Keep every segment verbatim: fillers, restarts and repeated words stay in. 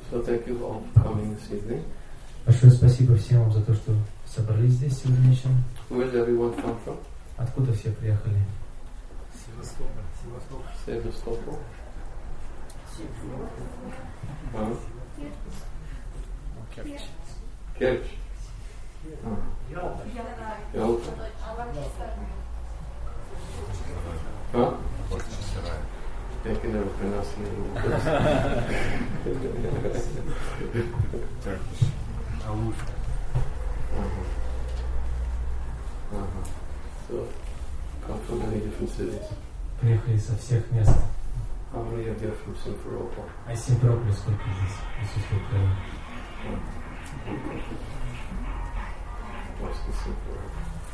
So thank you all for coming this evening. Большое спасибо всем вам за то, что собрались здесь сегодня вечером. Where does everyone come from? Откуда все приехали? Севастополь. Севастополь. Севастополь. Керчь. Керчь. Ялта. Ялта. Huh? I can never pronounce it. Turkish. Aluf. Uh-huh. Uh-huh. So, come from many different cities. Приехали со всех мест. How many of you are from Simferopol? А из Симферополя сколько здесь? Иисус Украины. What's the Simferopol?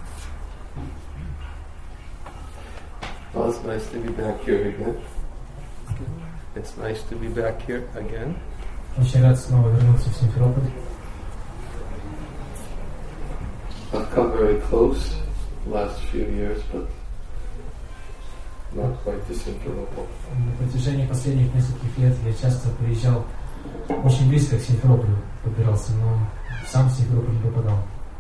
Well, it's nice to be back here again. It's nice to be back here again. Очень рад снова вернуться в Симферополь. I've come very close the last few years, but not quite to Simferopol. На протяжении последних нескольких лет я часто приезжал очень близко к Симферополю, подбирался, но сам в Симферополь не попадал.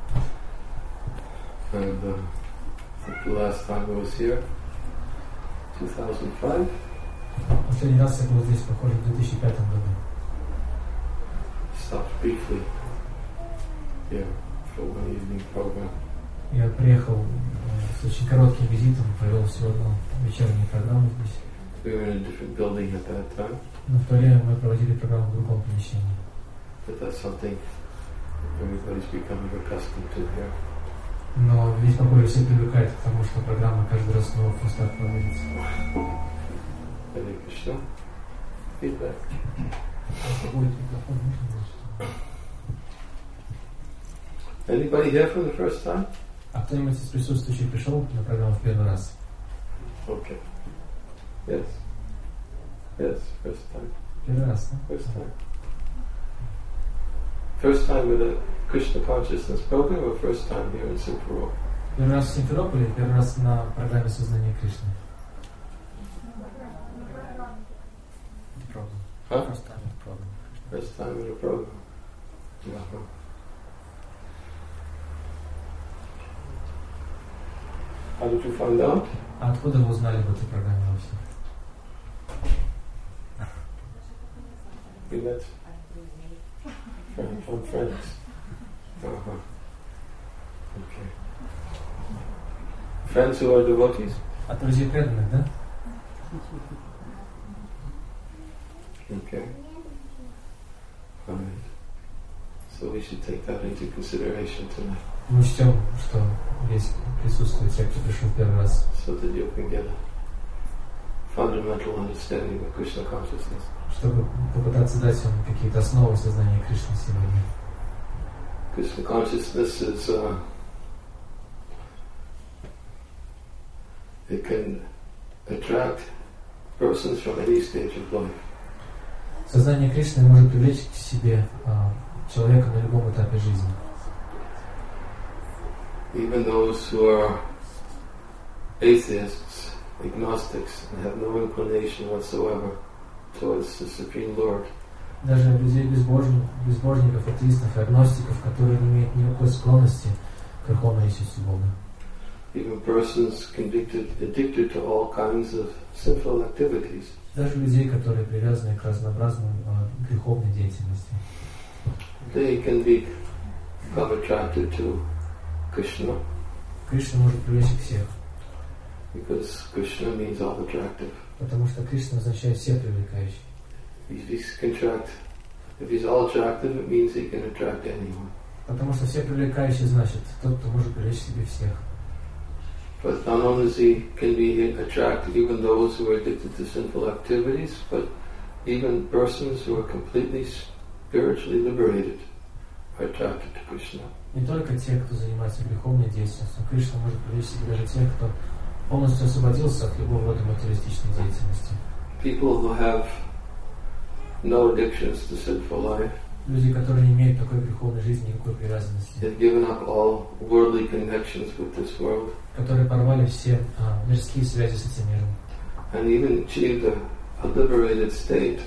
And uh, I think the last time I was here, two thousand five. Последний раз я был здесь, похоже, в две тысячи пятом году. Stopped briefly here for one evening program. Я приехал э, с очень коротким визитом, провел всего одну вечернюю программу здесь. We were in a different building at that time, Но в то время мы проводили программу в другом помещении. but that's something everybody's becoming accustomed to here. Но здесь, похоже, все привыкают к тому, что программа каждый раз снова просто так проводится. Hare Krishna. Feedback. Anybody here for the first time? А кто-нибудь из присутствующих пришел на программу в первый раз? Okay. Yes. Yes, first time. Первый раз, да? First time. First time with a Krishna consciousness program or first time here in Simferopol? Первый раз в Симферополе, первый раз на программе сознания Кришны. Huh? First time in the program. First time with a program. Uh-huh. How did you find out? А откуда вы узнали об этой программе вообще? We met from, from friends. Uh-huh. Okay. Friends who are devotees? От друзей преданных, да? Okay. All right. So we should take that into consideration tonight. Мы учтем, что здесь присутствуют те, кто пришел первый раз. So that you can get a fundamental understanding of Krishna consciousness. Чтобы попытаться дать вам какие-то основы сознания Кришны сегодня. Krishna consciousness is, uh, it can attract persons from any stage of life. Сознание Кришны может привлечь к себе а, человека на любом этапе жизни. Even those who are atheists, agnostics, and have no inclination whatsoever towards the Supreme Lord. Даже людей безбожников, безбожников, атеистов и агностиков, которые не имеют никакой склонности к Верховной Личности Бога. Even persons convicted, addicted to all kinds of sinful activities. Даже людей, которые привязаны к разнообразным а, греховной деятельности. They can be, become attracted to Krishna. Кришна может привлечь их всех. Because Krishna means all attractive. Потому что Кришна означает все привлекающие. If he's contract, if he's all attractive, it means he can attract anyone. Потому что все привлекающие значит тот, кто может привлечь себе всех. But not only does he can be attract even those who are addicted to sinful activities, but even persons who are completely spiritually liberated are attracted to Krishna. Не только те, кто занимается греховной деятельностью, Кришна может привлечь себе даже тех, кто полностью освободился от любого рода материалистичной деятельности. People who have no addictions to sinful life. Люди, которые не имеют такой греховной жизни, никакой привязанности. They've given up all worldly connections with this world. Которые порвали все а, мирские связи с этим миром. And even achieved a, a liberated state.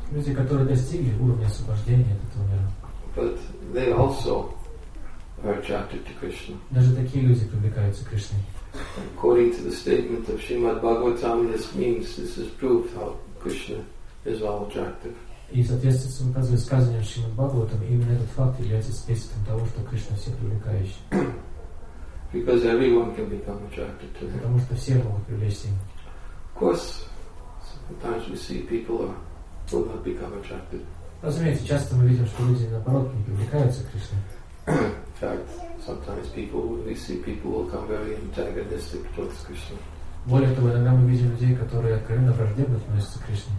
Люди, которые достигли уровня освобождения от этого мира. But they also are attracted to Krishna. Даже такие люди привлекаются Кришной. According to the statement of Srimad Bhagavatam, this means, this is proof how Krishna is all attractive. И, соответственно, указывает сказанием Шримад Бхагаватам, именно этот факт является свидетельством того, что Кришна всех привлекающий. Because everyone can become attracted to him. Потому что все могут привлечься им. Of course, sometimes we see people are, will not become attracted. Разумеется, часто мы видим, что люди, наоборот, не привлекаются к Кришне. In fact, sometimes people, we see people will come very antagonistic towards Krishna. Более того, иногда мы видим людей, которые откровенно враждебно относятся к Кришне.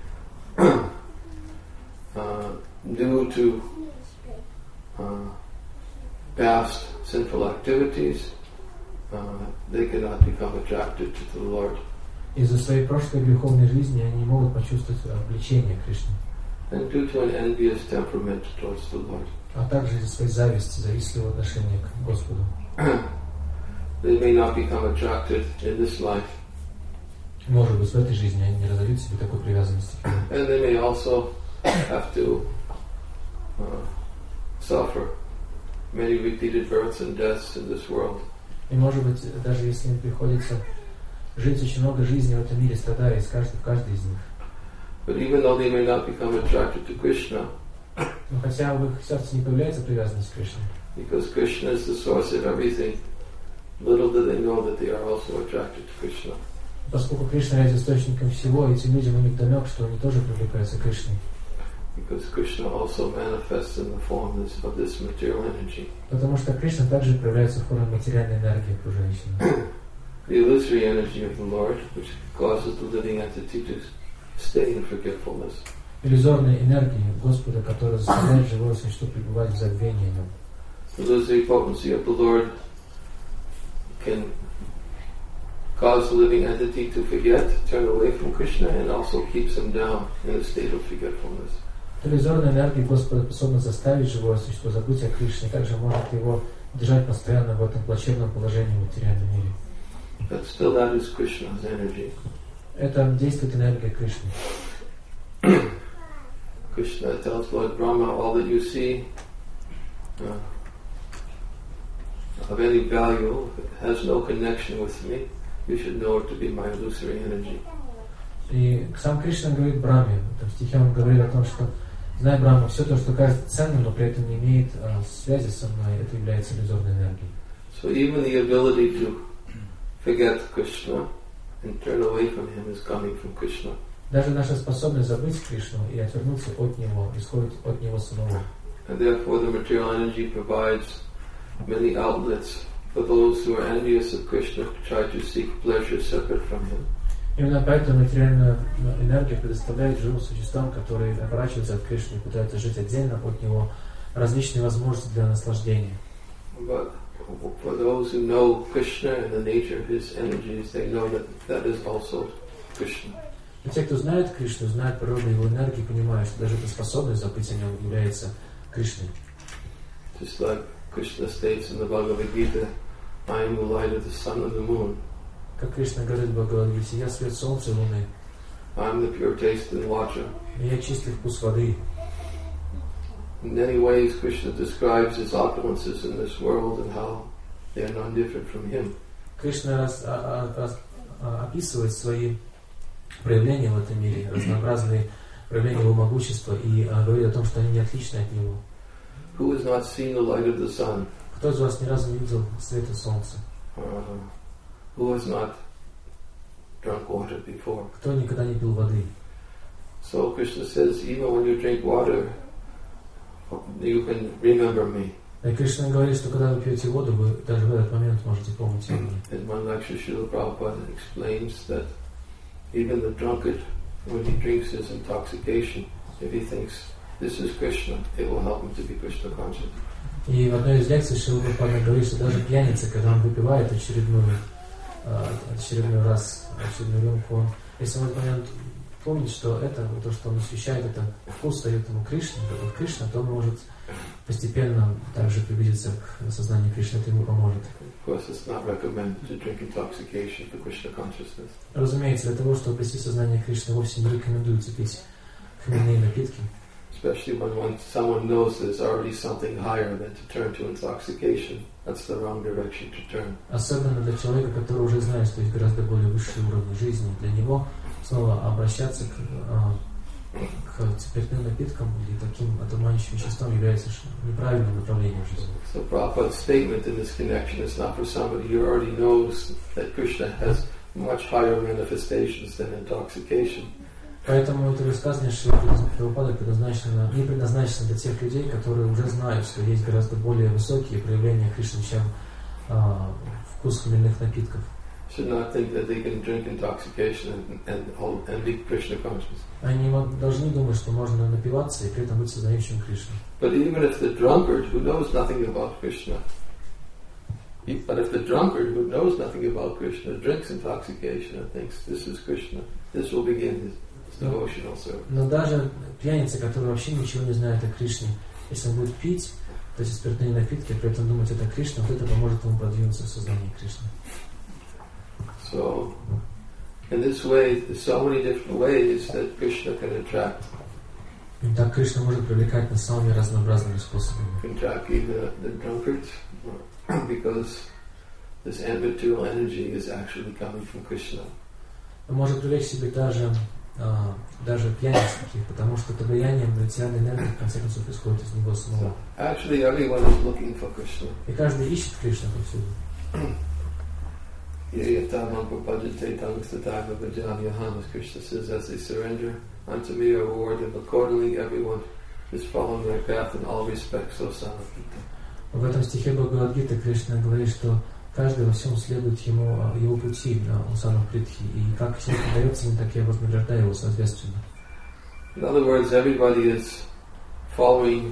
Uh, due to uh, past sinful activities, uh, they cannot become attracted to the Lord. Из-за своей прошлой греховной жизни они могут почувствовать влечение к Кришне. And due to an envious temperament towards the Lord. А также из-за своей зависти, завистливого отношения к Господу. They may not become attracted in this life. Может быть, в этой жизни они не разовьют себе такой привязанности. And they may also have to uh, suffer many repeated births and deaths in this world. И может быть, даже если им приходится жить очень много жизней в этом мире, страдая из каждой, в каждой из них. But even though they may not become attracted to Krishna, но хотя в их сердце не появляется привязанность к Кришне, because Krishna is the source of everything, little do they know that they are also attracted to Krishna. Поскольку Кришна является источником всего, этим людям у них намек, что они тоже привлекаются к Кришне. Because Krishna also manifests in the form of this material energy. Потому что Кришна также проявляется в форме материальной энергии окружающей. The illusory energy of the Lord, which causes the living entity to stay in forgetfulness. Иллюзорной энергии Господа, которая заставляет живое существо пребывать в забвении. The illusory potency of the Lord can cause the living entity to forget, turn away from Krishna, and also keeps him down in a state of forgetfulness. Иллюзорная энергия Господа способна заставить живое существо забыть о Кришне, также может его держать постоянно в этом плачевном положении в материальном мире. But still that is Krishna's energy. Это действует энергия Кришны. Krishna tells Lord Brahma, all that you see uh, of any value has no connection with me. You should know it to be my illusory energy. И сам Кришна говорит Брахме, в этом стихе он говорит о том, что знай, Брахма, все то, что кажется ценным, но при этом не имеет а, связи со мной, это является иллюзорной энергией. So even the ability to forget Krishna and turn away from him is coming from Krishna. Даже наша способность забыть Кришну и отвернуться от Него исходит от Него самого. And therefore the material energy provides many outlets for those who are envious of Krishna to try to seek pleasure separate from him. Именно поэтому материальная энергия предоставляет живым существам, которые оборачиваются от Кришны и пытаются жить отдельно от Него, различные возможности для наслаждения. But for those who know Krishna and the nature of his energies, they know that that is also Krishna. И те, кто знает Кришну, знают природу Его энергии, понимают, что даже эта способность забыть о Нем является Кришной. Just like Krishna states in the Bhagavad Gita, I am the light of the sun and the moon. Как Кришна говорит в Бхагавад-гите, я свет солнца и луны. I am the pure taste and water. И я чистый вкус воды. In many ways, Krishna describes his opulences in this world and how they are non different from him. Кришна раз, а, а, раз, а, описывает свои проявления в этом мире, разнообразные проявления Его могущества, и а, говорит о том, что они не отличны от Него. Who has not seen the light of the sun? Кто из вас ни разу не видел света солнца? Uh, who has not drunk water before? Кто никогда не пил воды? So Krishna says, even when you drink water, you can remember me. И Кришна говорит, что когда вы пьете воду, вы даже в этот момент можете помнить о Мне. In one lecture, Srila Prabhupada explains that even the drunkard, when he drinks his intoxication, if he thinks this is Krishna, it will help him to be Krishna conscious. И в одной из лекций Шрила Прабхупада говорит, что даже пьяница, когда он выпивает очередную, очередной раз, очередную рюмку, он, если он в этот момент помнит, что это, то, что он освещает, это вкус дает ему Кришне, как Кришна, то он может постепенно также приблизиться к осознанию Кришны, это ему поможет. Course, разумеется, для того, чтобы обрести сознание Кришны, вовсе не рекомендуется пить хмельные напитки. Especially when one, someone knows there's already something higher than to turn to intoxication. That's the wrong direction to turn. Особенно для человека, который уже знает, что есть гораздо более высшие уровни жизни. Для него снова обращаться к, к спиртным напиткам или таким одурманивающим веществам является неправильным направлением жизни. So Prabhupada's statement in this connection is not for somebody who already knows that Krishna has much higher manifestations than intoxication. Поэтому это высказывание Шрила Прабхупады предназначено, не предназначено для тех людей, которые уже знают, что есть гораздо более высокие проявления Кришны, чем а, вкус хмельных напитков. Should not think that they can drink intoxication and, and, and be Krishna conscious. Они должны думать, что можно напиваться и при этом быть сознающим Кришну. But even if the drunkard who knows nothing about Krishna, but if the drunkard who knows nothing about Krishna drinks intoxication and thinks this is Krishna, this will begin his devotional service. Но даже пьяница, который вообще ничего не знает о Кришне, если он будет пить, то есть спиртные напитки, при этом думать это Кришна, вот это поможет ему продвинуться в сознании Кришны. So, in this way, there's so many different ways that Krishna can attract. И так Кришна может привлекать нас самыми разнообразными способами. Attract the, the drunkards, because this ambitual energy is actually coming from Krishna. Он может привлечь себе даже Uh, даже пьяниц таких, потому что это влияние эмоциональной энергии в конце концов исходит из него самого. Actually, everyone is looking for Krishna. И каждый ищет Кришну повсюду. As Krishna says, as they surrender unto me, I reward them accordingly. Everyone is following their path in all respects, so Sanatita. В этом стихе Бхагавад-гиты Кришна говорит, что каждый во всем следует ему, его пути, у Санапритхи, и как человек дается им, так я вознаграждаю его соответственно. In other words, everybody is following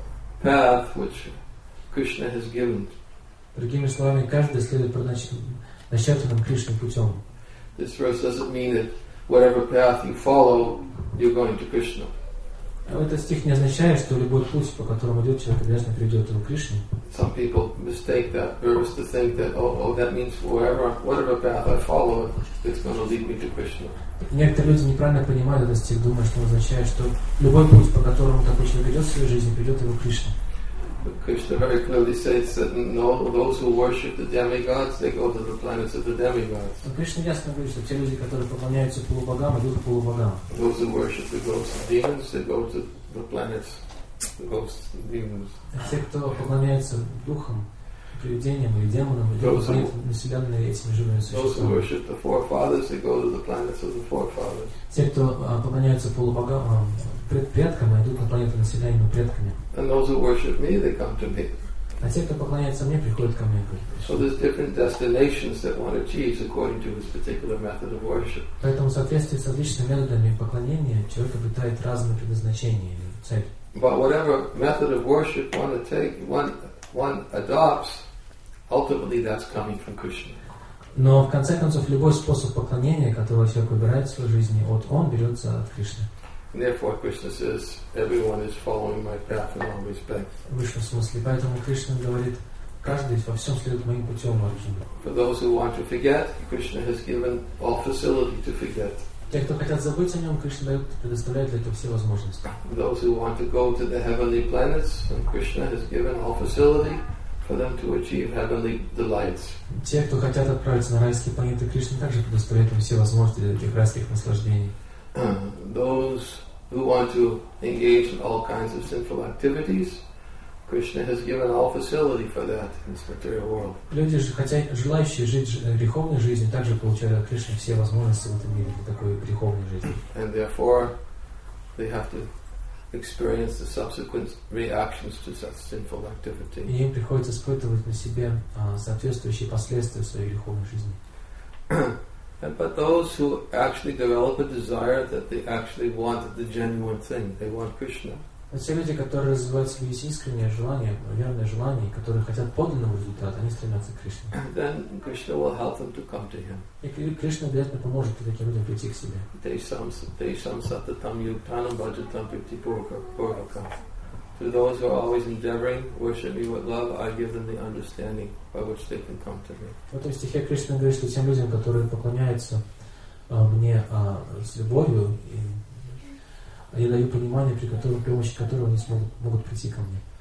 path which Krishna has given. Другими словами, каждый следует начертанным Кришной путем. This verse doesn't mean that whatever path you follow, you're going to Krishna. Этот стих не означает, что любой путь, по которому идет человек, обязательно приведет его к Кришне. Some people mistake that verse to think that oh, oh that means wherever, whatever path I follow, it's going to lead me to Krishna. Некоторые люди неправильно понимают этот стих, думая, что он означает, что любой путь, по которому такой человек идет в своей жизни, приведет его к Кришне. But Krishna very clearly says that no, those who worship the demigods, they go to the planets of the demigods. Но Кришна ясно говорит, что те люди, которые поклоняются полубогам, идут к полубогам. Those who worship the ghosts and demons, they go to the planets, the ghosts and demons. А те, кто поклоняется духам, привидениям или демонам, идут населенные этими живыми существами. Those who worship the forefathers, they go to the planets of the forefathers. Те, кто а, поклоняются полубогам, а, предкам, идут на планету, населяемую предками. And those who worship me, they come to me. А те, кто поклоняется мне, приходят ко мне. So there's different destinations that one achieves according to his particular method of worship. Поэтому в соответствии с различными методами поклонения человек обретает разные предназначения или цель. But whatever method of worship one take, one one adopts, ultimately that's coming from Krishna. Но в конце концов любой способ поклонения, который человек выбирает в своей жизни, от он берется от Кришны. And therefore, Krishna says, everyone is following my path in all respects. В высшем смысле. Поэтому Кришна говорит, каждый во всем следует моим путем, Арджуна. For those who want to forget, Krishna has given all facility to forget. Те, кто хотят забыть о нем, Кришна дает, предоставляет для этого все возможности. Those who want to go to the heavenly planets, and Krishna has given all facility for them to achieve heavenly delights. Те, кто хотят отправиться на райские планеты, Кришна также предоставляет им все возможности для этих райских наслаждений. Those who want to engage in all kinds of sinful activities, Krishna has given all facility for that in this material world. Люди же, хотя желающие жить греховной жизнью, также получают от Кришны все возможности в этом мире для такой греховной жизни. And therefore, they have to experience the subsequent reactions to such sinful activity. И им приходится испытывать на себе а, соответствующие последствия своей греховной жизни. And but those who actually develop a desire that they actually want the genuine thing, they want Krishna. Но те люди, которые развивают свои искренние желания, верное желание, которые хотят подлинного результата, они стремятся к Кришне. Then Krishna will help them to come to him. И Кришна обязательно поможет таким людям прийти к себе. To those who are always endeavoring, worship me with love, I give them the understanding by which they can come to me. В этом стихе Кришна говорит, что тем людям, которые поклоняются а, мне а, с любовью, и, я даю понимание, при, котором, при помощи которого они смогут, могут прийти ко мне.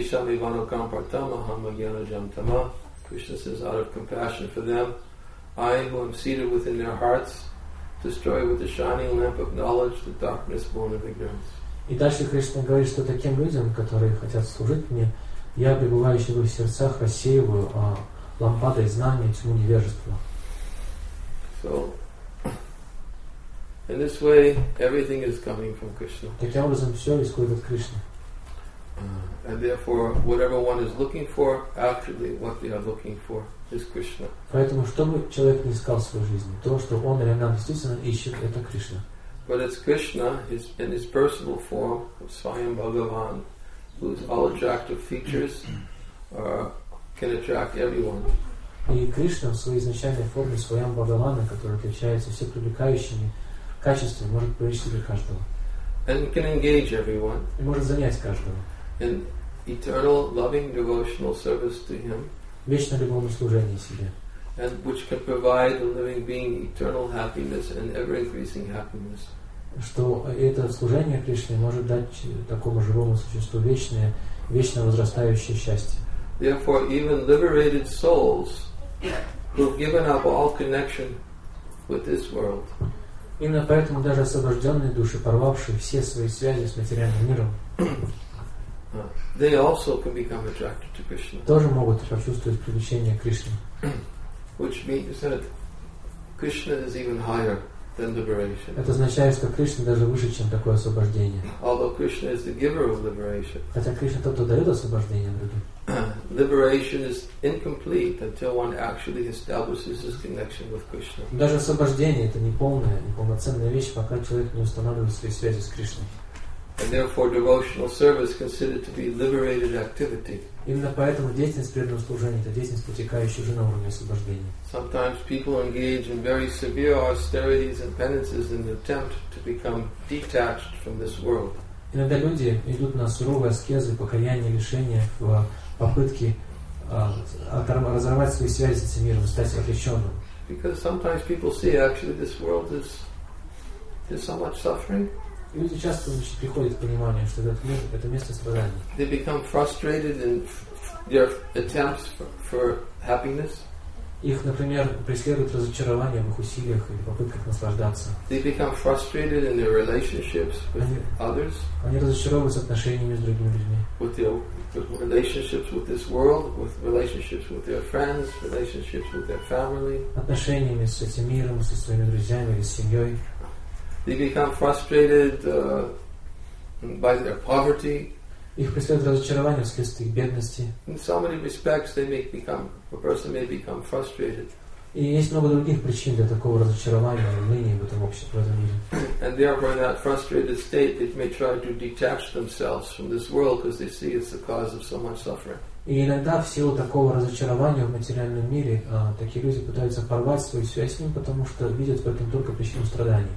Krishna says, out of compassion for them, I, who am seated within their hearts, destroy with the shining lamp of knowledge the darkness born of ignorance. И дальше Кришна говорит, что таким людям, которые хотят служить мне, я, пребывающий в их сердцах, рассеиваю а, лампадой знания тьму невежества. So, in this way, everything is coming from Krishna. Таким образом, все исходит от Кришны. Uh, and therefore, whatever one is looking for, actually what they are looking for is Krishna. Поэтому, что бы человек не искал в своей жизни, то, что он реально действительно ищет, это Кришна. But it's Krishna his, in his personal form of Swayam Bhagavan, whose all attractive features uh, can attract everyone. И Кришна в своей изначальной форме Сваям Бхагавана, который отличается все привлекающими качествами, может привлечь себе каждого. And can engage everyone. И может занять каждого. In eternal, loving, devotional service to Him, вечно любовное служение себе, and which can provide the living being eternal happiness and ever-increasing happiness. Что это служение Кришне может дать такому живому существу вечное, вечно возрастающее счастье. Therefore, even liberated souls who've given up all connection with this world, именно поэтому даже освобожденные души, порвавшие все свои связи с материальным миром, they also can become attracted to Krishna. Тоже могут почувствовать привлечение к Кришне. Which means that Krishna is even higher than liberation. Это означает, что Кришна даже выше, чем такое освобождение. Although Krishna is the giver of liberation. Хотя Кришна тот, кто дает освобождение другим. Liberation is incomplete until one actually establishes his connection with Krishna. Даже освобождение это не полная, не полноценная вещь, пока человек не устанавливает свои связи с Кришной. And therefore devotional service considered to be liberated activity. Именно поэтому деятельность преданного служения это деятельность, протекающая уже на уровне освобождения. Sometimes people engage in very severe austerities and penances in an attempt to become detached from this world. Иногда люди идут на суровые аскезы, покаяние, лишения в попытке uh, разорвать свои связи с этим миром, стать отреченным. Because sometimes people see actually this world is is so much suffering. И люди часто приходят к пониманию, что этот мир – это место страданий. They become frustrated in their attempts for, for happiness. Их, например, преследует разочарование в их усилиях или попытках наслаждаться. They become frustrated in their relationships with они, others. Они разочаровываются отношениями с другими людьми. With their with relationships with this world, with relationships with their friends, relationships with their family. Отношениями с этим миром, со своими друзьями или с семьей. They become frustrated uh, by their poverty. Их преследует разочарование вследствие бедности. In so many respects, they may become a person may become frustrated. И есть много других причин для такого разочарования и уныния в этом обществе, в этом мире. And therefore, in that frustrated state, they may try to detach themselves from this world because they see it's the cause of so much suffering. И иногда в силу такого разочарования в материальном мире а, такие люди пытаются порвать свою связь с ним, потому что видят в этом только причину страданий.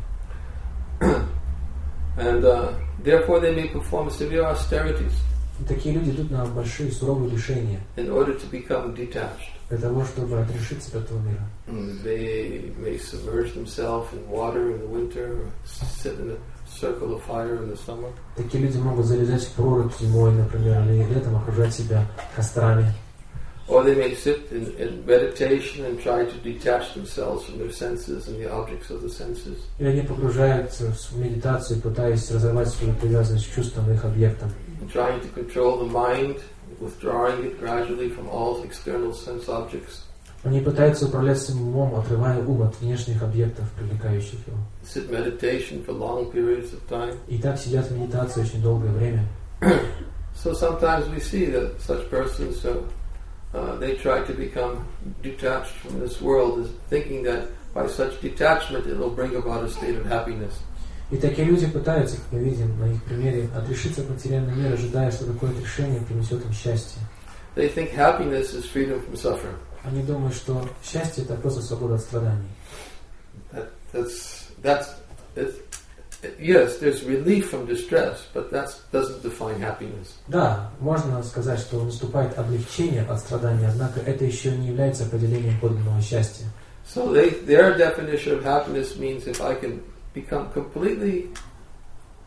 And uh, therefore they may perform severe austerities. И такие люди идут на большие суровые лишения. In order to become detached. Для того, чтобы отрешиться от этого мира. They may submerge themselves in water in the winter, or sit in a circle of fire in the summer. Такие люди могут залезать в прорубь зимой, например, или летом окружать себя кострами. Or they may sit in, in meditation and try to detach themselves from their senses and the objects of the senses. Или они погружаются в медитацию, пытаясь разорвать свою привязанность к чувствам и их объектам. And trying to control the mind, withdrawing it gradually from all external sense objects. Они пытаются управлять своим умом, отрывая ум от внешних объектов, привлекающих его. Sit meditation for long periods of time. И так сидят в медитации очень долгое время. So sometimes we see that such persons uh, Uh, they try to become detached from this world, thinking that by such detachment it will bring about a state of happiness. И такие люди пытаются, как мы видим на их примере, отрешиться от материального мира, ожидая, что такое отрешение принесет им счастье. They think happiness is freedom from suffering. Они думают, что счастье это просто свобода от страданий. That, that's that's it's, yes, there's relief from distress, but that doesn't define happiness. Да, можно сказать, что наступает облегчение от страданий, однако это еще не является определением подлинного счастья. So they, their definition of happiness means if I can become completely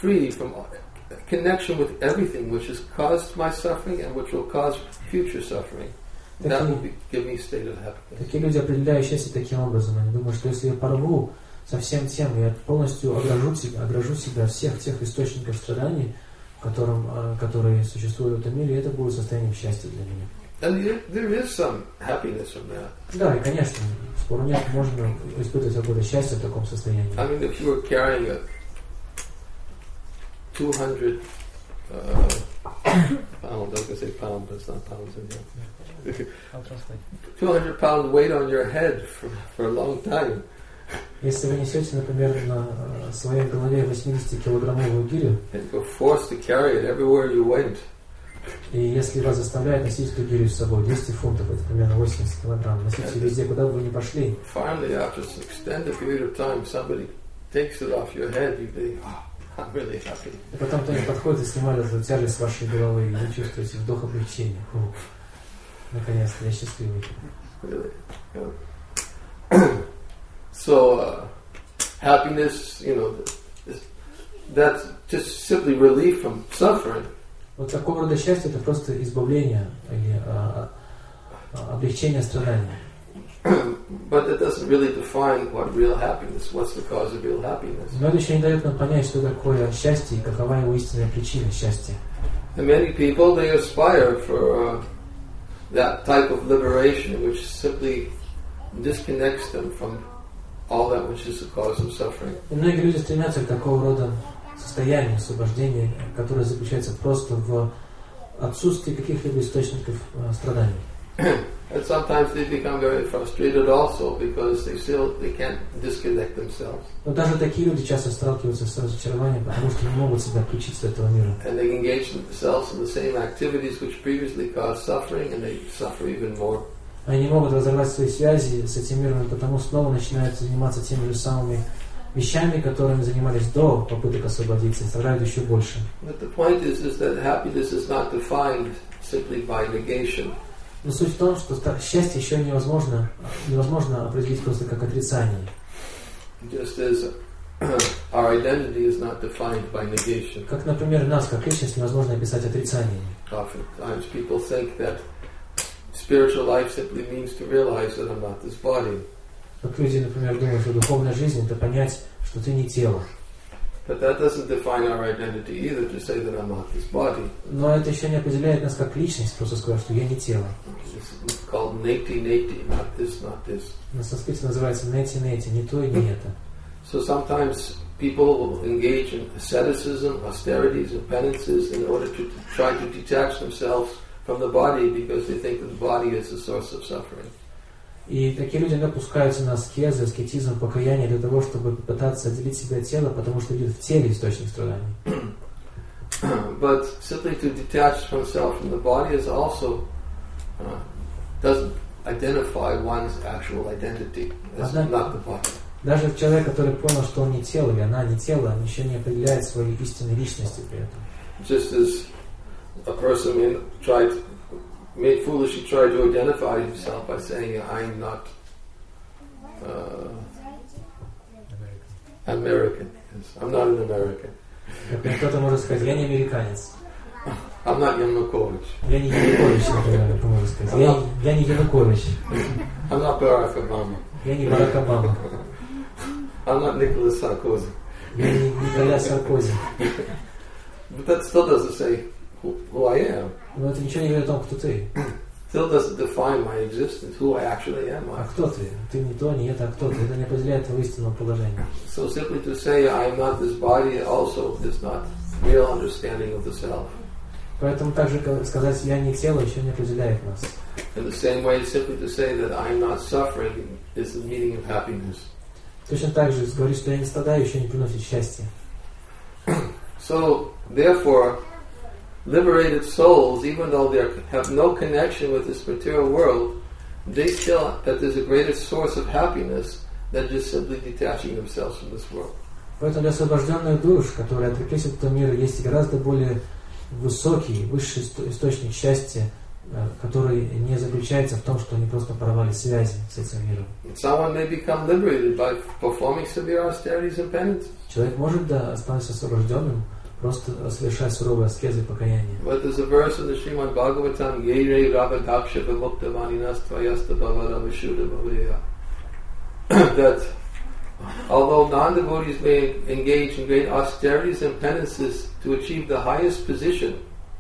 free from connection with everything which has caused my suffering and which will cause future suffering. That will be, give me a state of happiness. Такие люди определяют счастье таким образом. Они думают, что если я порву со всем тем, я полностью огражу себя, огражу себя от всех тех источников страданий, которым, которые существуют в этом мире, это будет состоянием счастья для меня. And there is some happiness from that. Да, и конечно, спору нет, можно испытывать какое-то счастье в таком состоянии. I mean, if you were carrying a two hundred uh, pound, I was going to say pound, but it's not pounds in here. two hundred pound weight on your head for, for a long time. Если вы несете, например, на своей голове восьмидесятикилограммовую гирю, and you're forced to carry it everywhere you went. И если вас заставляют носить эту гирю с собой, двести фунтов, это примерно восемьдесят килограмм, носите везде, куда бы вы ни пошли. Finally, after an extended period of time, somebody takes it off your head, you think, oh, I'm really happy. И потом кто-нибудь подходит и снимает эту тяжесть с вашей головы, и вы чувствуете вдох облегчения. Фу, наконец-то, я счастливый. Really? Yeah. So, uh, happiness, you know, that's just simply relief from suffering. Вот такого рода счастье — это просто избавление или а, а, облегчение страданий. But it doesn't really define what real happiness, what's the cause of real happiness. Но это еще не дает нам понять, что такое счастье и какова его истинная причина счастья. And many people, they aspire for uh, that type of liberation which simply disconnects them from all that which is the cause of suffering. И многие люди стремятся к такого рода состоянию освобождения, которое заключается просто в отсутствии каких-либо источников э, страданий. And sometimes they become very frustrated also because they still they can't disconnect themselves. Но даже такие люди часто сталкиваются с разочарованием, потому что не могут себя отключить от этого мира. And they engage themselves in the same activities which previously caused suffering, and they suffer even more. Они не могут разорвать свои связи с этим миром, и потому снова начинают заниматься теми же самыми вещами, которыми занимались до попыток освободиться, и страдают еще больше. But the point is, is that happiness is not defined simply by negation. Но суть в том, что счастье еще невозможно, невозможно определить просто как отрицание. Just as our identity is not defined by negation. Как, например, нас как личность невозможно описать отрицанием. Oftentimes people think that spiritual life simply means to realize that I'm not this body. Как люди, например, думают, что духовная жизнь — это понять, что ты не тело. But that doesn't define our identity either, to say that I'm not this body. Но это еще не определяет нас как личность, просто сказать, что я не тело. It's called neti neti, not this, not this. На санскрите называется нети-нети, не то и не это. So sometimes people will engage in asceticism, austerities, and penances in order to try to detach themselves from the body because they think that the body is the source of suffering. И такие люди допускаются на аскезы, аскетизм, покаяние для того, чтобы попытаться отделить себя от тела, потому что видят в теле источник страданий. But simply to detach oneself from the body is also uh, doesn't identify one's actual identity as Однако, not the body. Даже человек, который понял, что он не тело, или она не тело, он еще не определяет своей истинной личности при этом. Just as a person may try to may foolishly try to identify himself by saying, I'm not uh, American. I'm not an American. Например, кто-то может сказать, я не американец. I'm not Yanukovych. Я не Янукович, например, кто может сказать. Я, я не Янукович. I'm not Barack Obama. Я не Барак Обама. I'm not Nicolas Sarkozy. Я не Николя Саркози. But that still doesn't say who, who I am. Но это ничего не говорит о том, кто ты. Still doesn't define my existence, who I actually am. А кто ты? Ты не то, не это, а кто ты? Это не определяет твоего истинного положения. So simply to say I'm not this body also is not real understanding of the self. Поэтому также сказать «я не тело» еще не определяет нас. In the same way, simply to say that I'm not suffering is the meaning of happiness. Точно так же говорить, что я не страдаю, еще не приносит счастья. So, therefore, liberated souls, even though they have no connection with this material world, they still, that there's a greater source of happiness than just simply detaching themselves from this world. Поэтому для освобожденных душ, которые отреклись от этого мира, есть гораздо более высокий, высший источник счастья, который не заключается в том, что они просто порвали связи с этим миром. Someone may become liberated by performing severe austerities and penances. Человек может, да, становиться освобожденным просто совершай суровые аскезы и покаяние. But there's a verse in the Srimad Bhagavatam, Yere Rabadaksha Vimukta Vaninastvayasta Bhavadavashuddha Bhavaya, that although non-devotees may engage in great austerities and penances to achieve the highest position,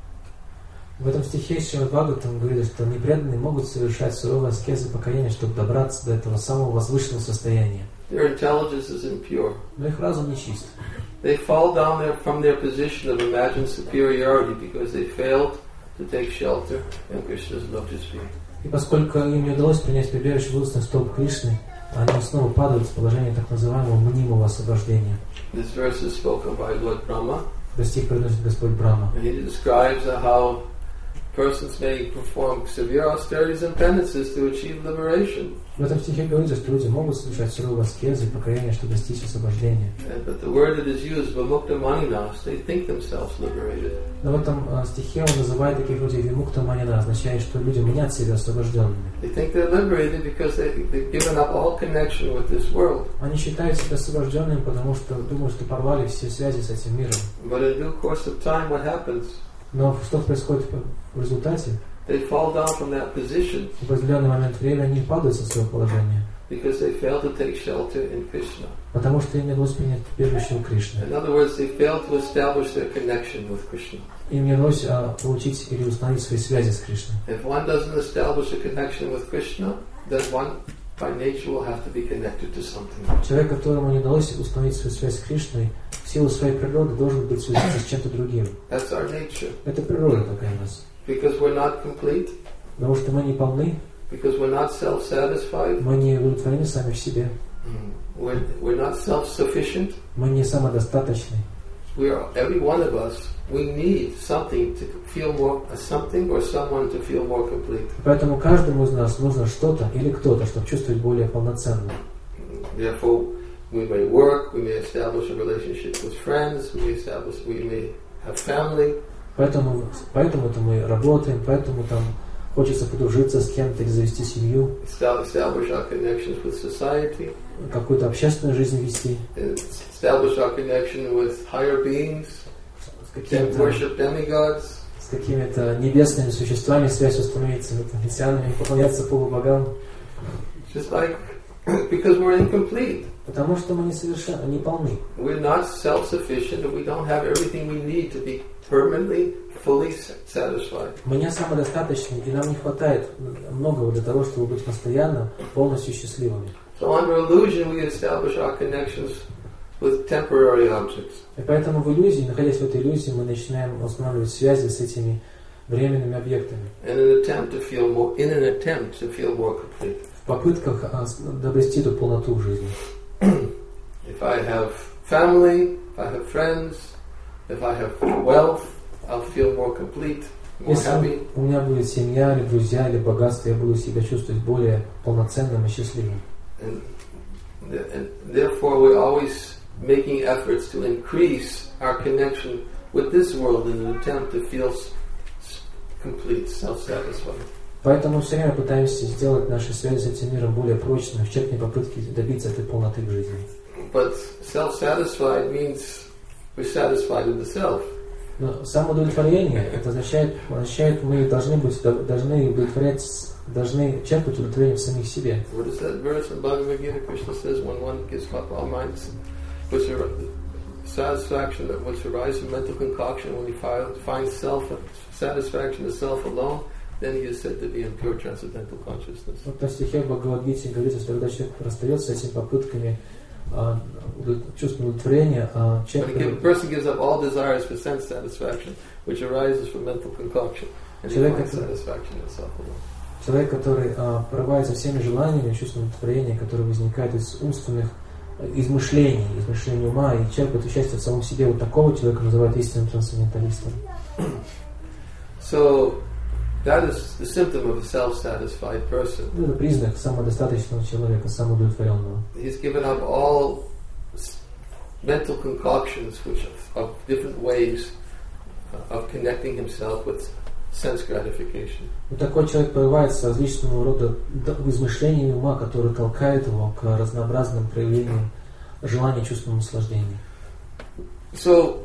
в этом стихе Шримад Бхагаватам говорит, что непреданные могут совершать суровые аскезы и покаяние, чтобы добраться до этого самого возвышенного состояния. their intelligence is impure. Но их разум нечист. They fall down there from their position of imagined superiority because they failed to take shelter in Krishna's lotus feet. И поскольку им не удалось принять прибежище в лотосный столб Кришны, они снова падают в положение так называемого мнимого освобождения. This verse is spoken by Lord Brahma. Этот стих произносит Господь Брахма. And he describes how persons may perform severe austerities and penances to achieve liberation. В этом стихе говорится, что люди могут совершать суровые аскезы и покаяние, чтобы достичь освобождения. But the word that is used, vimukta maninas, they think themselves liberated. Но в этом стихе он называет таких людей вимукта манина, означает, что люди мнят себя освобожденными. They think they're liberated because they, they've given up all connection with this world. Они считают себя освобожденными, потому что думают, что порвали все связи с этим миром. But in due course of time, what happens? Но что происходит в результате? They fall down from that position В определенный момент времени они падают со своего положения, because they fail to take shelter in Krishna. потому что им не удалось принять прибежище у Кришны. In other words, they fail to establish their connection with Krishna. Им не удалось а, получить или установить свои связи с Кришной. If one doesn't establish a connection with Krishna, then one by nature will have to be connected to something. Человек, которому не удалось установить свою связь с Кришной, в силу своей природы должен быть связан с чем-то другим. That's our nature. Это природа такая у нас. Because we're not complete, Потому что мы не полны, because we're not self-satisfied, мы не удовлетворены сами в себе, we're, we're not self-sufficient. мы не самодостаточны. We are, every one of us, we need something to feel more, a something or someone to feel more complete. Поэтому каждому из нас нужно что-то или кто-то, чтобы чувствовать более полноценно. Therefore, we may work, we may establish a relationship with friends, we may establish, we may have family. Поэтому, поэтому-то мы работаем, поэтому там хочется подружиться с кем-то или завести семью, Establish our connections with society, какую-то общественную жизнь вести, establish our connection with higher beings, с какими-то, worship demigods. с какими-то небесными существами связь установиться, с христианами, поклоняться полубогам. Just like, because we're incomplete. Потому что мы не совершенно, не полны. We're not self-sufficient and we don't have everything we need to be permanently, fully satisfied. Мы не самодостаточны, и нам не хватает многого для того, чтобы быть постоянно полностью счастливыми. So under illusion we establish our connections with temporary objects. И поэтому в иллюзии, находясь в этой иллюзии, мы начинаем устанавливать связи с этими временными объектами. In an attempt to feel more, in an attempt to feel more complete. В попытках обрести эту полноту в жизни. If I have family, if I have friends, if I have wealth, I'll feel more complete, more happy. Если у меня будет семья, или друзья, или богатство, я буду себя чувствовать более полноценным и счастливым. And, and therefore we're always making efforts to increase our connection with this world in an attempt to feel complete, self-satisfied. Поэтому все время пытаемся сделать наши связи с этим миром более прочными, в тщетной попытке добиться этой полноты в жизни. But self-satisfied means we're satisfied with the self. Но самоудовлетворение, это означает, означает, мы должны быть, должны удовлетворять, должны черпать удовлетворение в самих себе. What is that verse in Bhagavad Gita? Krishna says, when one gives up all minds, which are satisfaction that which arises from mental concoction, when he finds self-satisfaction, the self alone, then he is said to be in pure transcendental consciousness. Вот на стихе в Бхагавад-гите говорится, что когда человек расстается с этими попытками а, чувства удовлетворения, а, человек... When a person gives up all desires for sense satisfaction, which arises from mental concoction, and he человек, finds который, satisfaction in self alone. человек, который а, порывается всеми желаниями, чувством удовлетворения, которые возникают из умственных измышлений, измышлений ума, и черпает счастье в самом себе, вот такого человека называют истинным трансценденталистом. So, that is the symptom of a self-satisfied person. Это признак самодостаточного человека, самоудовлетворенного. He's given up all mental concoctions, which of different ways of connecting himself with sense gratification. Вот такой человек порывается различного рода измышлениями ума, которые толкают его к разнообразным проявлениям желания чувственного наслаждения. So,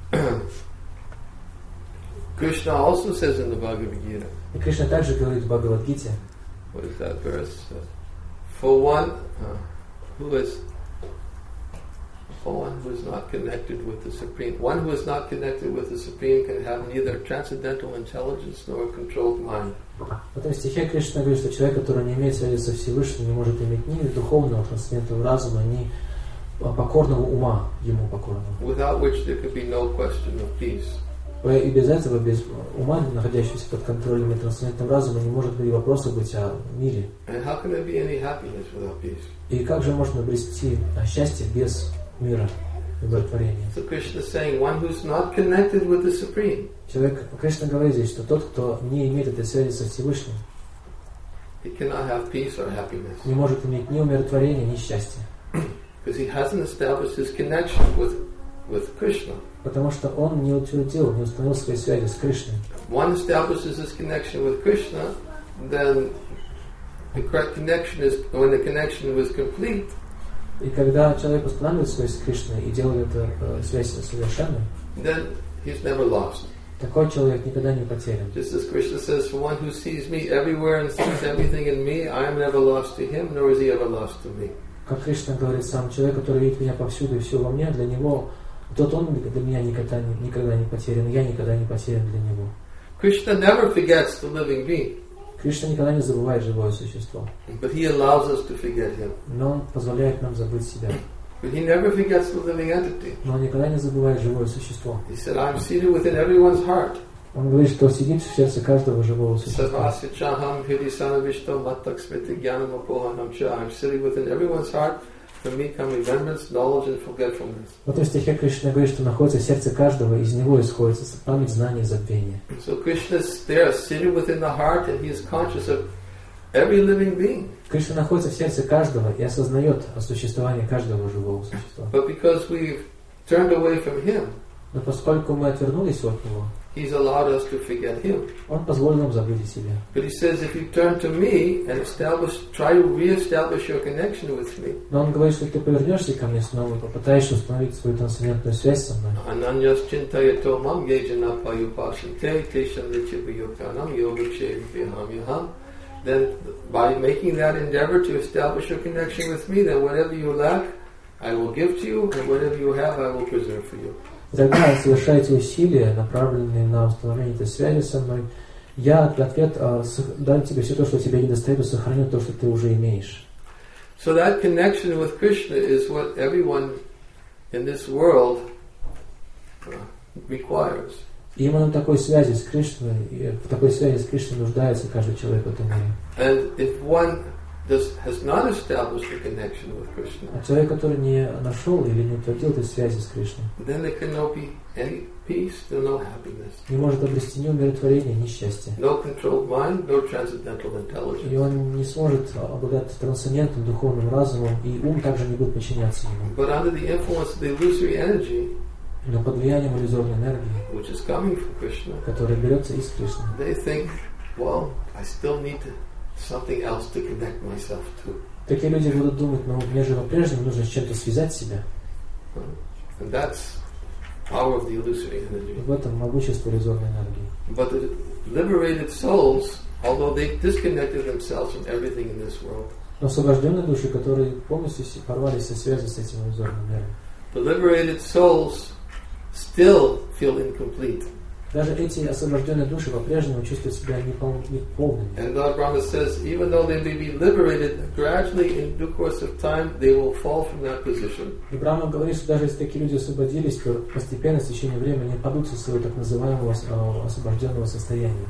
Krishna also says in the Bhagavad Gita. И Кришна также говорит в Бхагавад-гите. What is that verse? For one uh, who is for one who is not connected with the Supreme, one who is not connected with the Supreme can have neither transcendental intelligence nor a controlled mind. В этом стихе Кришна говорит, что человек, который не имеет связи со Всевышним, не может иметь ни духовного трансцендентного разума, ни покорного ума ему покорного. Without which there could be no question of peace. И без этого, без ума, находящегося под контролем и трансцендентным разумом, не может быть вопроса быть о мире. And how can there be any happiness without peace? И как же можно обрести счастье без мира и удовлетворения? So Krishna is saying, one who's not connected with the Supreme. Человек, Кришна говорит здесь, что тот, кто не имеет этой связи со Всевышним, He cannot have peace or happiness. не может иметь ни умиротворения, ни счастья. Because he hasn't established his connection with, with Krishna. Потому что он не утвердил, не установил свои связи с Кришной. One establishes his connection with Krishna, then the correct connection is, when the connection was complete, И когда человек устанавливает связь с Кришной и делает эту э, связь совершенной, then he's never lost. такой человек никогда не потерян. Just as Krishna says, for one who sees me everywhere and sees everything in me, I am never lost to him, nor is he ever lost to me. Как Кришна говорит сам, человек, который видит меня повсюду и все во мне, для него, тот он для меня никогда, никогда не потерян, я никогда не потерян для него. Krishna never forgets the living being. Кришна никогда не забывает живое существо. But he allows us to forget him. Но он позволяет нам забыть себя. But he never forgets the living entity. Но он никогда не забывает живое существо. He said, I'm seated within everyone's heart. Он говорит, что сидит в сердце каждого живого существа. I'm sitting within everyone's heart. From me come remembrance, knowledge and forgetfulness. В этом стихе Кришна говорит, что находится в сердце каждого, из него исходит память, знание и забвение. So Krishna is there, seated within the heart, and he is conscious of every living being. Кришна находится в сердце каждого и осознает о существовании каждого живого существа. But because we've turned away from him, Но поскольку мы отвернулись от него, he's allowed us to forget him. он позволил нам забыть о себе. But he says, if you turn to me and establish, try to re-establish your connection with me. Но он говорит, что ты повернешься ко мне снова и попытаешься установить свою трансцендентную связь со мной. Ananyas chintayato mam yejana payupasante tesham nityapayukanam yogacheviham yaham. Then by making that endeavor to establish your connection with me, then whatever you lack, I will give to you, and whatever you have, I will preserve for you. И тогда совершаете усилия, направленные на установление этой связи со мной. Я в ответ э, дам тебе все то, что тебе недостает, и сохраню то, что ты уже имеешь. So that connection with Krishna is what everyone in this world uh, requires. И именно такой связи с Кришной, и в такой связи с Кришной нуждается каждый человек в этом мире. And if one does, has not established a connection with Krishna, А человек, который не нашел или не утвердил этой связи с Кришной, then there can no be any peace, no happiness, не может обрести ни умиротворения, ни счастья. no controlled mind, no transcendental intelligence. И он не сможет обладать трансцендентным духовным разумом, и ум также не будет подчиняться ему. But under the influence of the illusory energy, Но под влиянием иллюзорной энергии, which is coming from Krishna, которая берется из Кришны, they think, well, I still need to, something else to connect myself to. такие люди будут думать, ну, мне же по-прежнему нужно с чем-то связать себя. And that's power of the illusory energy. В этом могущество иллюзорной энергии. But the liberated souls, although they disconnected themselves from everything in this world, Но освобожденные души, которые полностью порвались со связи с этим иллюзорным миром, the liberated souls still feel incomplete. даже эти освобожденные души по-прежнему чувствуют себя неполными. And God Brahma says, even though they may be liberated, gradually in due course of time, they will fall from that position. И Брахма говорит, что даже если такие люди освободились, то постепенно, в течение времени, они падут со своего так называемого освобожденного состояния.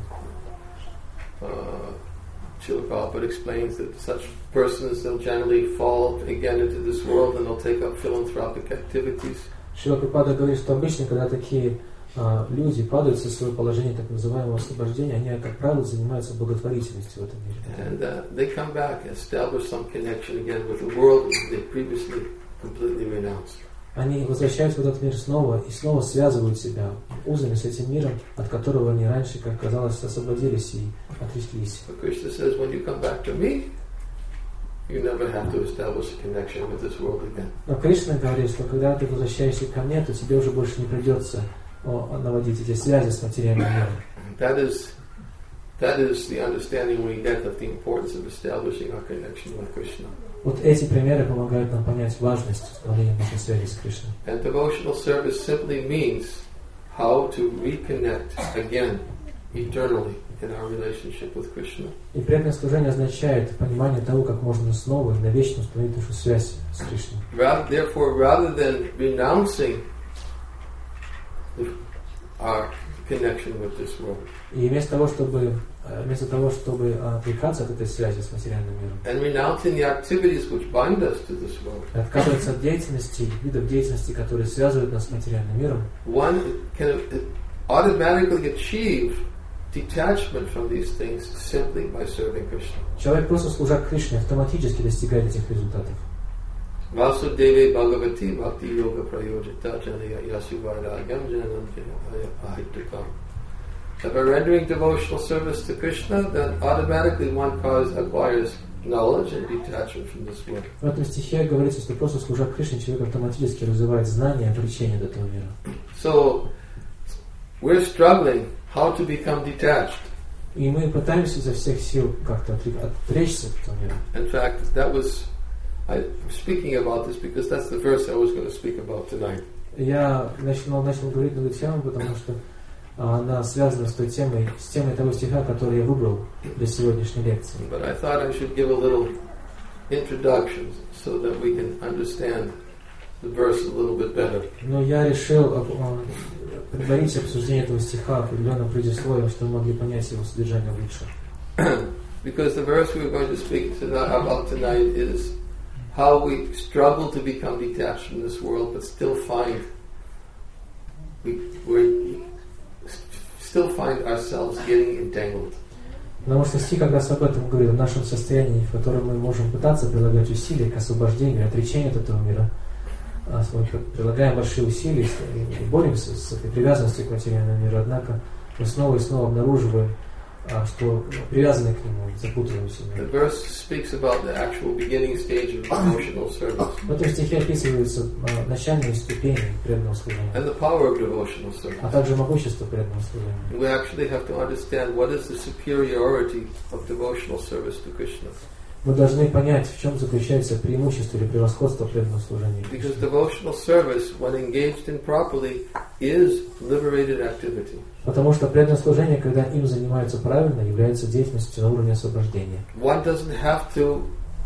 Srila Prabhupada explains that such persons will generally fall again into this world and they'll take up philanthropic activities. Шрила Прабхупада говорит, что обычно, когда такие а, люди падают со своего положения так называемого освобождения, они, как правило, занимаются благотворительностью в этом мире. And uh, they come back and establish some connection again with the world that they previously completely renounced. Они возвращаются в этот мир снова и снова связывают себя узами с этим миром, от которого они раньше, как казалось, освободились и отреклись. But Krishna says, when you come back to me, you never have to establish a connection with this world again. Но Кришна говорит, что когда ты возвращаешься ко мне, то тебе уже больше не придется о, наводить эти связи с материальным миром. That is, that is the understanding we get of the importance of establishing our connection with Krishna. Вот эти примеры помогают нам понять важность установления нашей связи с Кришной. And devotional service simply means how to reconnect again, eternally, in our relationship with Krishna. И преданное служение означает понимание того, как можно снова и навечно установить нашу связь с Кришной. Therefore, rather than renouncing our connection with this world, и вместо того, чтобы вместо того, чтобы отрекаться от этой связи с материальным миром, and renouncing the activities which bind us to this world, отказываться от деятельности, видов деятельности, которые связывают нас с материальным миром, one can automatically achieve detachment from these things simply by serving Krishna. Человек, просто служа Кришне, автоматически достигает этих результатов. Vasudeve Bhagavati Bhakti Yoga Prayojita Janaya Yasuvairagam Jananam Ahitukam. If by rendering devotional service to Krishna, then automatically one cause acquires knowledge and detachment from this world. В этом стихе говорится, что просто служа Кришне, человек автоматически развивает знания и отречение от этого мира. So, we're struggling how to become detached. И мы пытаемся изо всех сил как-то отречься от этого мира. In fact, that was, I'm speaking about this because that's the verse I was going to speak about tonight. Я начал, начал говорить на эту тему, потому что она связана с той темой, с темой того стиха, который я выбрал для сегодняшней лекции. But I thought I should give a little introduction so that we can understand the verse a little bit better. Но я решил предварить обсуждение этого стиха определенным предисловием, чтобы мы могли понять его содержание лучше. Because the verse we are going to speak tonight, about tonight is how we struggle to become detached from this world, but still find we we still find ourselves getting entangled. Потому что стих как раз об этом говорит, о нашем состоянии, в котором мы можем пытаться прилагать усилия к освобождению, отречению от этого мира. Мы прилагаем большие усилия и боремся с этой привязанностью к материальному миру, однако мы снова и снова обнаруживаем, что привязаны к нему, запутываемся. В этом стихе описываются начальные ступени преданного служения, а также могущество преданного служения. Мы должны понять, в чем заключается преимущество или превосходство преданного служения. Because devotional service, when engaged in properly, is liberated activity. Потому что преданное служение, когда им занимаются правильно, является деятельностью на уровне освобождения. One doesn't have to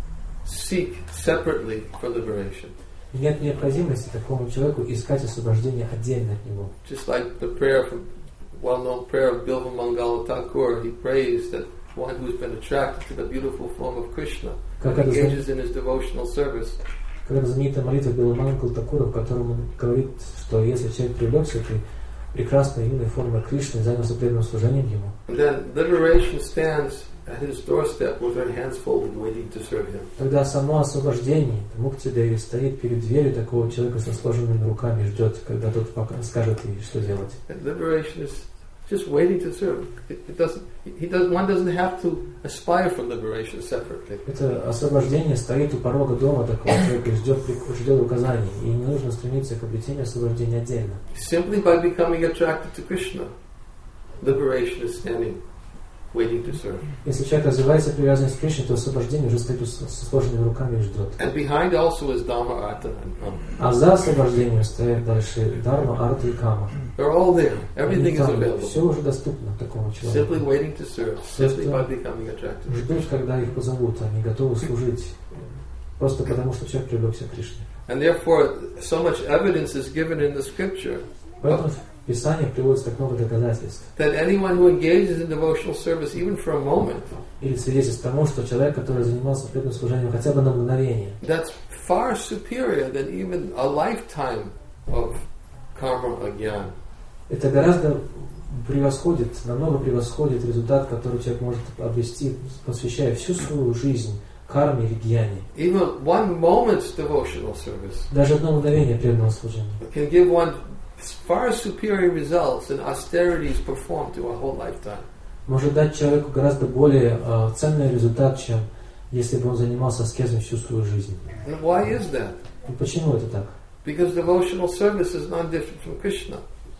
seek separately for liberation. Нет необходимости такому человеку искать освобождение отдельно от него. Just like the prayer from well-known prayer of Bilva Mangala Thakur, he prays that one who's been attracted to the beautiful form of Krishna engages in his devotional service. Как знаменитая молитва Биламангала Такура, в котором он говорит, что если человек привлекся этой прекрасной юной формой Кришны и занялся преданным служением ему, and then liberation stands at his doorstep with her hands folded, waiting to serve him. Тогда само освобождение, Муктидеви, стоит перед дверью такого человека с сложенными руками и ждет, когда тот скажет ей, что делать. And liberation is just waiting to serve. It, it doesn't. He does. One doesn't have to aspire for liberation separately. Это освобождение стоит у порога дома такого человека и ждет, ждет указаний, и не нужно стремиться к обретению освобождения отдельно. Simply by becoming attracted to Krishna, liberation is standing, waiting to serve. Если человек развивается привязанность к Кришне, то освобождение уже стоит со сложенными руками и ждет. And behind also is Dhamma, Artha, and Kama. А за освобождением стоят дальше Дharma, Artha и Kama. They're all there. Everything is available. Все уже доступно такому человеку. Simply waiting to serve, simply by becoming attracted. Ждут, когда их позовут, они готовы служить, просто потому что человек привлекся к Кришне. And therefore, so much evidence is given in the scripture. Поэтому в Писании приводится так много доказательств. That anyone who engages in devotional service, even for a moment, или свидетельств тому, что человек, который занимался преданным служением хотя бы на мгновение, that's far superior than even a lifetime of karma agyan. Это гораздо превосходит, намного превосходит результат, который человек может обрести, посвящая всю свою жизнь карме или гьяне. Even one moment's devotional service. Даже одно мгновение преданного служения can give one far superior results than austerities performed through a whole lifetime. Может дать человеку гораздо более uh, ценный результат, чем если бы он занимался аскезом всю свою жизнь. And why is that? И почему это так? Because devotional service is non-different from Krishna.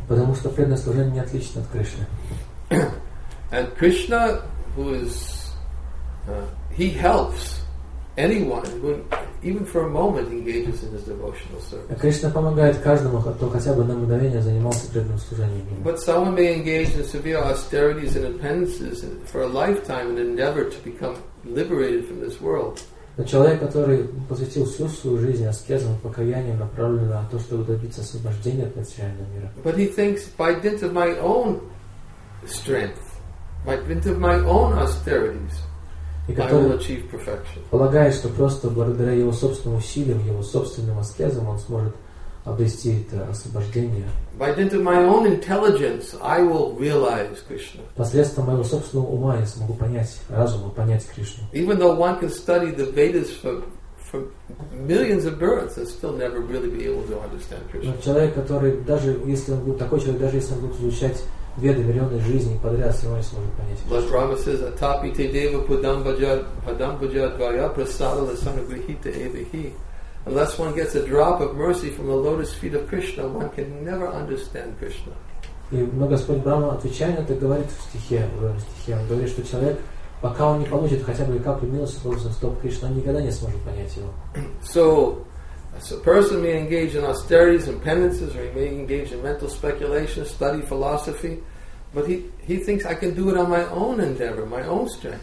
Потому что преданное служение не отлично от Кришны. And Krishna, who is, uh, he helps anyone who, even for a moment, engages in his devotional service. Кришна помогает каждому, кто хотя бы на мгновение занимался преданным служением. But someone may engage in severe austerities and penances for a lifetime in an endeavor to become liberated from this world. Но человек, который посвятил всю свою жизнь аскезам, покаянием, направленным на то, чтобы добиться освобождения от материального мира. But he thinks, by dint of my own strength, by dint of my own austerities, И I will который achieve perfection. полагает, что просто благодаря его собственным усилиям, его собственным аскезам он сможет обрести это освобождение. By dint of my own intelligence, I will realize Krishna. Посредством моего собственного ума я смогу понять, разума понять Кришну. Even though one can study the Vedas for, for millions of births and still never really be able to understand Krishna. Но человек, который, даже если он будет, такой человек, даже если он будет изучать Веды, миллионы жизней подряд, все равно не сможет понять Like Кришну. Rama says, Atapi te deva padambhaja dvaya prasada lasana grihita evahi. Unless one gets a drop of mercy from the lotus feet of Krishna, one can never understand Krishna. И но Господь Брахма, отвечая на это, говорит в стихе, в стихе, он говорит, что человек, пока он не получит хотя бы каплю милости от лотосных стоп Кришны, он никогда не сможет понять его. So, so a person may engage in austerities and penances, or he may engage in mental speculation, study philosophy, but he, he thinks I can do it on my own endeavor, my own strength.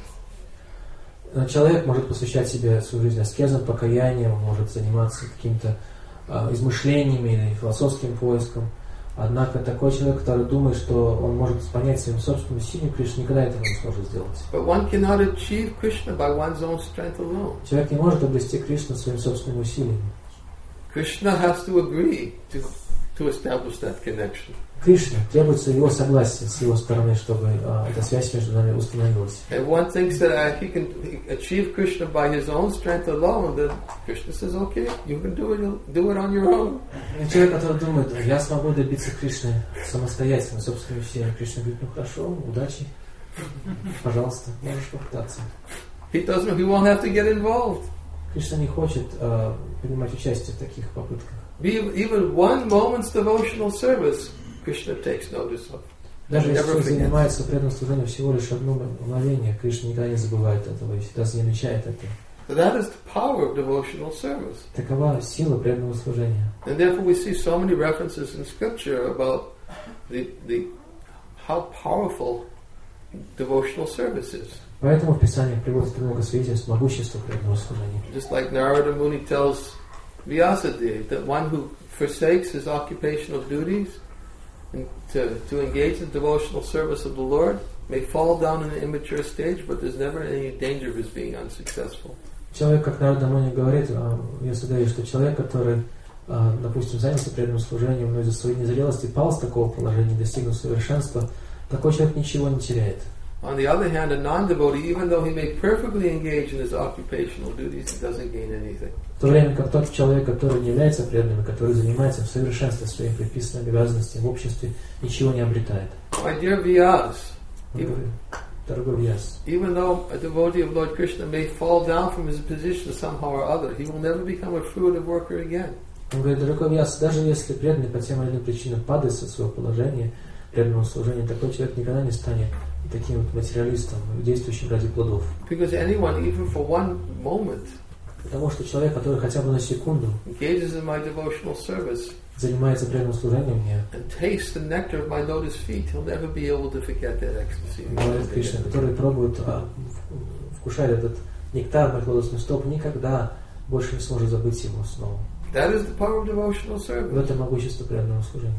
Человек может посвящать себе свою жизнь аскезам, покаянием, может заниматься какими-то э, измышлениями или философским поиском. Однако такой человек, который думает, что он может понять своим собственным усилием Кришну, никогда этого не сможет сделать. But one cannot achieve Krishna by one's own strength alone. Человек не может обрести Кришну своим собственным усилием. Krishna has to agree to, to establish that connection. Кришне требуется его согласие с его стороны, чтобы э, эта связь между нами установилась. If one thinks that uh, he can achieve Krishna by his own strength alone, then Krishna says, okay, you can do it, do it on your own. И человек, который думает, я смогу добиться Кришны самостоятельно, собственным усилием, Кришна говорит, ну хорошо, удачи, пожалуйста, можешь попытаться. He doesn't, he won't have to get involved. Кришна не хочет э, принимать участие в таких попытках. Even one moment's devotional service, Krishna takes notice of. Даже если он занимается преданным служением всего лишь одно мгновение, Кришна никогда не забывает этого и всегда замечает это. So that is the power of devotional service. Такова сила преданного служения. And therefore we see so many references in scripture about the, the, how powerful devotional service is. Поэтому в Писании приводится много свидетельств могущества преданного служения. Just like Narada Muni tells Vyasadeva that one who forsakes his occupational duties and to, to engage in devotional service of the Lord may fall down in an immature stage, but there's never any danger of his being unsuccessful. Человек, как Нарада Муни говорит, Вьясадеве, что человек, который, допустим, занялся преданным служением, но из-за своей незрелости пал с такого положения, достигнув совершенства, такой человек ничего не теряет. On the other hand, a non-devotee, even though he may perfectly engage in his occupational duties, he doesn't gain anything. В то время как тот человек, который не является преданным, который занимается в совершенстве своим предписанными обязанностями в обществе, ничего не обретает. My dear Vyas, even, дорогой Вьяс, even though a devotee of Lord Krishna may fall down from his position somehow or other, he will never become a fruitive worker again. Он говорит, дорогой Вьяс, даже если преданный по тем или иным причинам падает со своего положения, преданного служения, такой человек никогда не станет таким вот материалистом, действующим ради плодов. Because anyone, even for one moment, Потому что человек, который хотя бы на секунду engages in my devotional service, занимается преданным служением мне, and tastes the nectar of my lotus feet, he'll never be able to forget that ecstasy. говорит Кришна, который пробует, а, вкушает этот нектар моих лотосных стоп, никогда больше не сможет забыть его снова. That is the power of devotional service. В этом могущество преданного служения.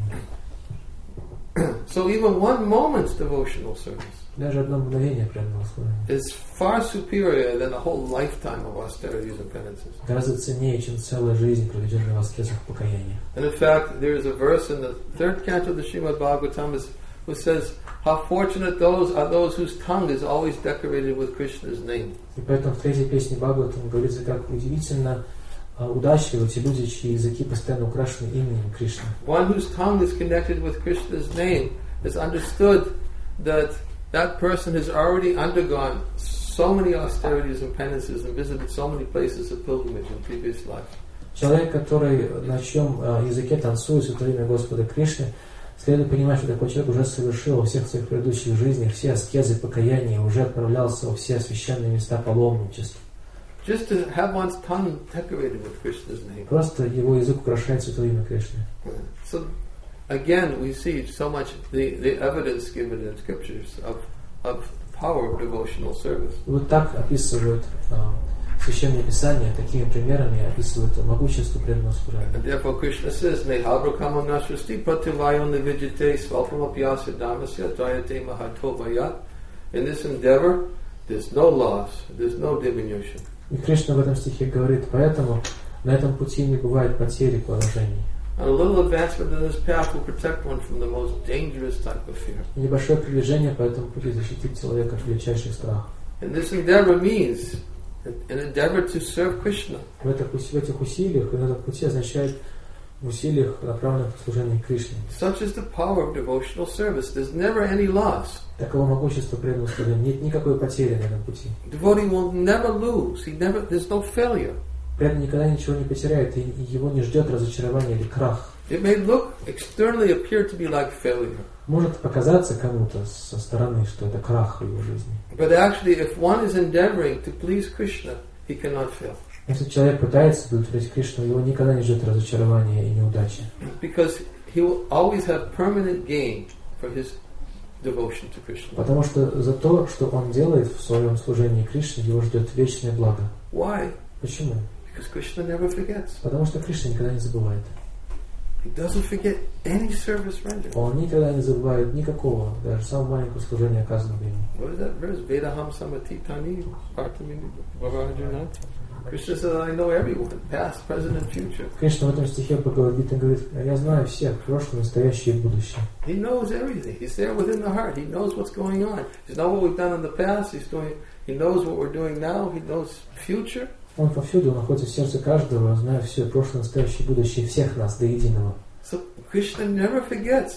So even one moment's devotional service Даже одно мгновение преданного служения is far superior than a whole lifetime of austerities and penances. гораздо ценнее, чем целая жизнь, проведенная в аскезах покаяния. And in fact, there is a verse in the third canto of the Srimad Bhagavatam which says, "How fortunate those are those whose tongue is always decorated with Krishna's name." И поэтому в третьей песне Бхагаватам говорится, как удивительно удачливы те люди, чьи языки постоянно украшены именем Кришны. One whose tongue is connected with Krishna's name has understood that that person has already undergone so many austerities and penances and visited so many places of pilgrimage in previous life. Человек, который на чьем языке танцует святое имя Господа Кришны, Следует понимать, что такой человек уже совершил во всех своих предыдущих жизнях все аскезы, покаяния, уже отправлялся во все священные места паломничества. Just to have one's tongue decorated with Krishna's name. Просто его язык украшает святое имя Кришны. So again, we see so much the, the evidence given in scriptures of, of the power of devotional service. Вот так описывают а, Священное Писание, такими примерами описывают могущество преданного служения. And therefore Krishna says, Nehabra kama nasrasti prativayo nivijite svapamapyasya dhamasya dayate mahato vayat. In this endeavor, there's no loss, there's no diminution. И Кришна в этом стихе говорит, поэтому на этом пути не бывает потери положений. And a little advancement in this path will protect one from the most dangerous type of fear. Небольшое продвижение по этому пути защитит человека от величайших страхов. And this endeavor means an endeavor to serve Krishna. В этих, в этих усилиях, и на этом пути означает в усилиях, направленных на служение Кришне. Such is the power of devotional service. There's never any loss. Таково могущество преданного служения. Нет никакой потери на этом пути. Devotee will never lose. He never. There's no failure. Преданный никогда ничего не потеряет, и его не ждет разочарование или крах. It may look externally appear to be like failure. Может показаться кому-то со стороны, что это крах в его жизни. But actually, if one is endeavoring to please Krishna, he cannot fail. Если человек пытается удовлетворить Кришну, его никогда не ждет разочарования и неудачи. Because he will always have permanent gain for his devotion to Krishna. Потому что за то, что он делает в своем служении Кришне, его ждет вечное благо. Why? Почему? Because Krishna never forgets. Потому что Кришна никогда не забывает. He doesn't forget any service rendered. Он никогда не забывает никакого, даже самого маленького служения, оказанного ему. What is that verse? Vedaham samatitani bhartamini bharajana. Krishna says, I know everyone, past, present, and future. Кришна в этом стихе Бхагавад-гиты говорит, я знаю всех, прошлое, настоящее и будущее. He knows everything. He's there within the heart. He knows what's going on. He knows what we've done in the past. He's doing. He knows what we're doing now. He knows future. Он повсюду, он находится в сердце каждого, он знает все, прошлое, настоящее, будущее, всех нас до единого. So Krishna never forgets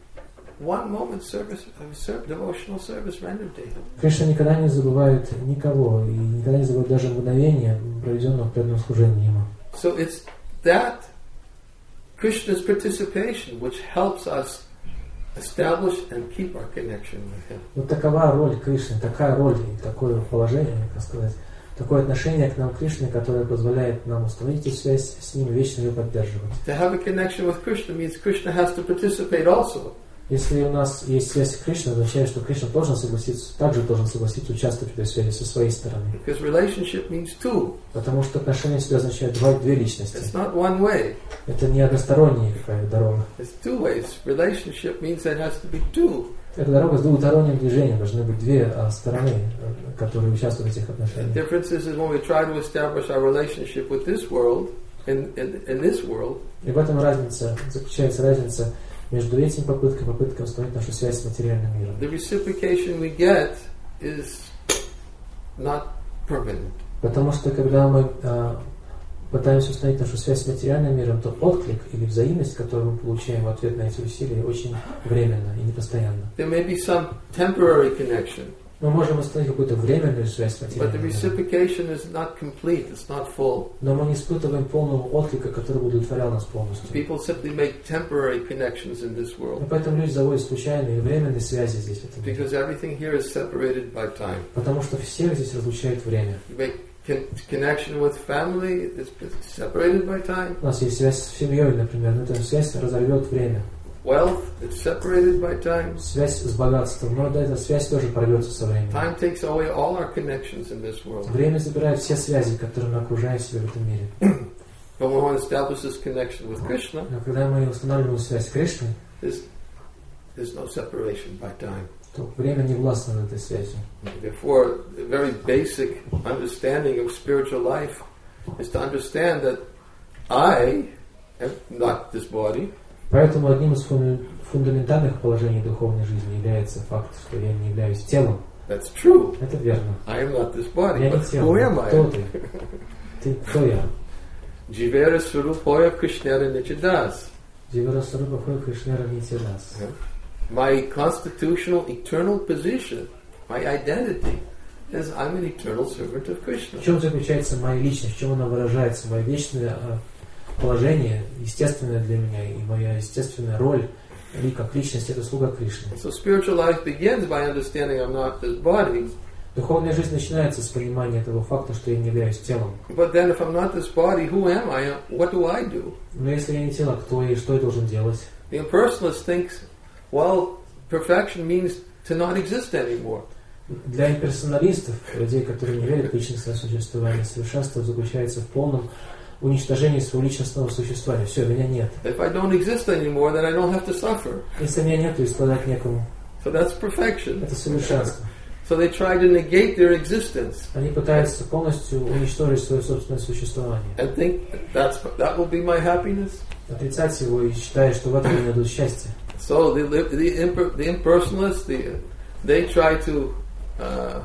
one moment service, devotional service rendered to him. Кришна никогда не забывает никого, и никогда не забывает даже мгновения, проведенного в преданном служении ему. So it's that Krishna's participation which helps us establish and keep our connection with him. Вот такова роль Кришны, такая роль и такое положение, как сказать, такое отношение к нам Кришне, которое позволяет нам установить связь с ним и вечно ее поддерживать. To have a connection with Krishna means Krishna has to participate also. Если у нас есть связь с Кришной, означает, что Кришна должен согласиться, также должен согласиться участвовать в этой связи со своей стороны. Because relationship means two. Потому что отношения всегда означают два, две личности. It's not one way. Это не односторонняя какая-то дорога. It's two ways. Relationship means there has to be two. Это дорога с двусторонним движением. Должны быть две а, стороны, которые участвуют в этих отношениях. The difference is when we try to establish our relationship with this world, in, in, in this world, И в этом разница, заключается разница между этим попыткой, попыткой установить нашу связь с материальным миром. the reciprocation we get is not permanent. Потому что когда мы а, пытаемся установить нашу связь с материальным миром, то отклик или взаимность, которую мы получаем в ответ на эти усилия, очень временна и непостоянна. There may be some temporary connection, Мы можем установить какую-то временную связь с but the материальным миром, reciprocation is not complete, it's not full. но мы не испытываем полного отклика, который бы удовлетворял нас полностью. People simply make temporary connections in this И world поэтому люди заводят случайные и временные связи здесь, в этом мире. because everything here is separated by time. Потому что всех здесь разлучает время. You make con- connection with family, it's it's separated by time. У нас есть связь с семьей, например, но эта связь разорвет время. Wealth, it's separated by time. Связь с богатством, но да, эта связь тоже порвется со временем. Time takes away all our connections in this world. Время забирает все связи, которые мы окружаем себя в этом мире. But when one establishes connection with Krishna, Но когда мы устанавливаем связь с Кришной, there's, there's no separation by time. то время не властно над этой связью. Therefore, a very basic understanding of spiritual life is to understand that I am not this body. Поэтому одним из фундаментальных положений духовной жизни является факт, что я не являюсь телом. That's true. Это верно. I am not this body, Я не but тело. who am Кто I? ты? Ты кто я? Jivera Swarupoya Krishnara Nichadas. Дживарасварупа Хой Кришнера Нитирас. My constitutional eternal position, my identity, is I'm an eternal servant of Krishna. В чем заключается моя личность, в чем она выражается, мое вечное положение, естественное для меня, и моя естественная роль Ли как личность — это слуга Кришны. So spiritual life begins by understanding I'm not this body. Духовная жизнь начинается с понимания того факта, что я не являюсь телом. But then if I'm not this body, who am I? What do I do? Но если я не тело, кто я и что я должен делать? The impersonalist thinks, well, perfection means to not exist anymore. Для имперсоналистов, людей, которые не верят в личностное существование, совершенство заключается в полном уничтожении своего личностного существования. Все, меня нет. If I don't exist anymore, then I don't have to suffer. Если меня нет, то и страдать некому. So that's perfection. Это совершенство. So they try to negate their existence. Они пытаются полностью уничтожить свое собственное существование. And think that's that will be my happiness. Отрицать его и считая, что в этом они найдут счастье. So the the, imper, the impersonalists, the, they try to uh,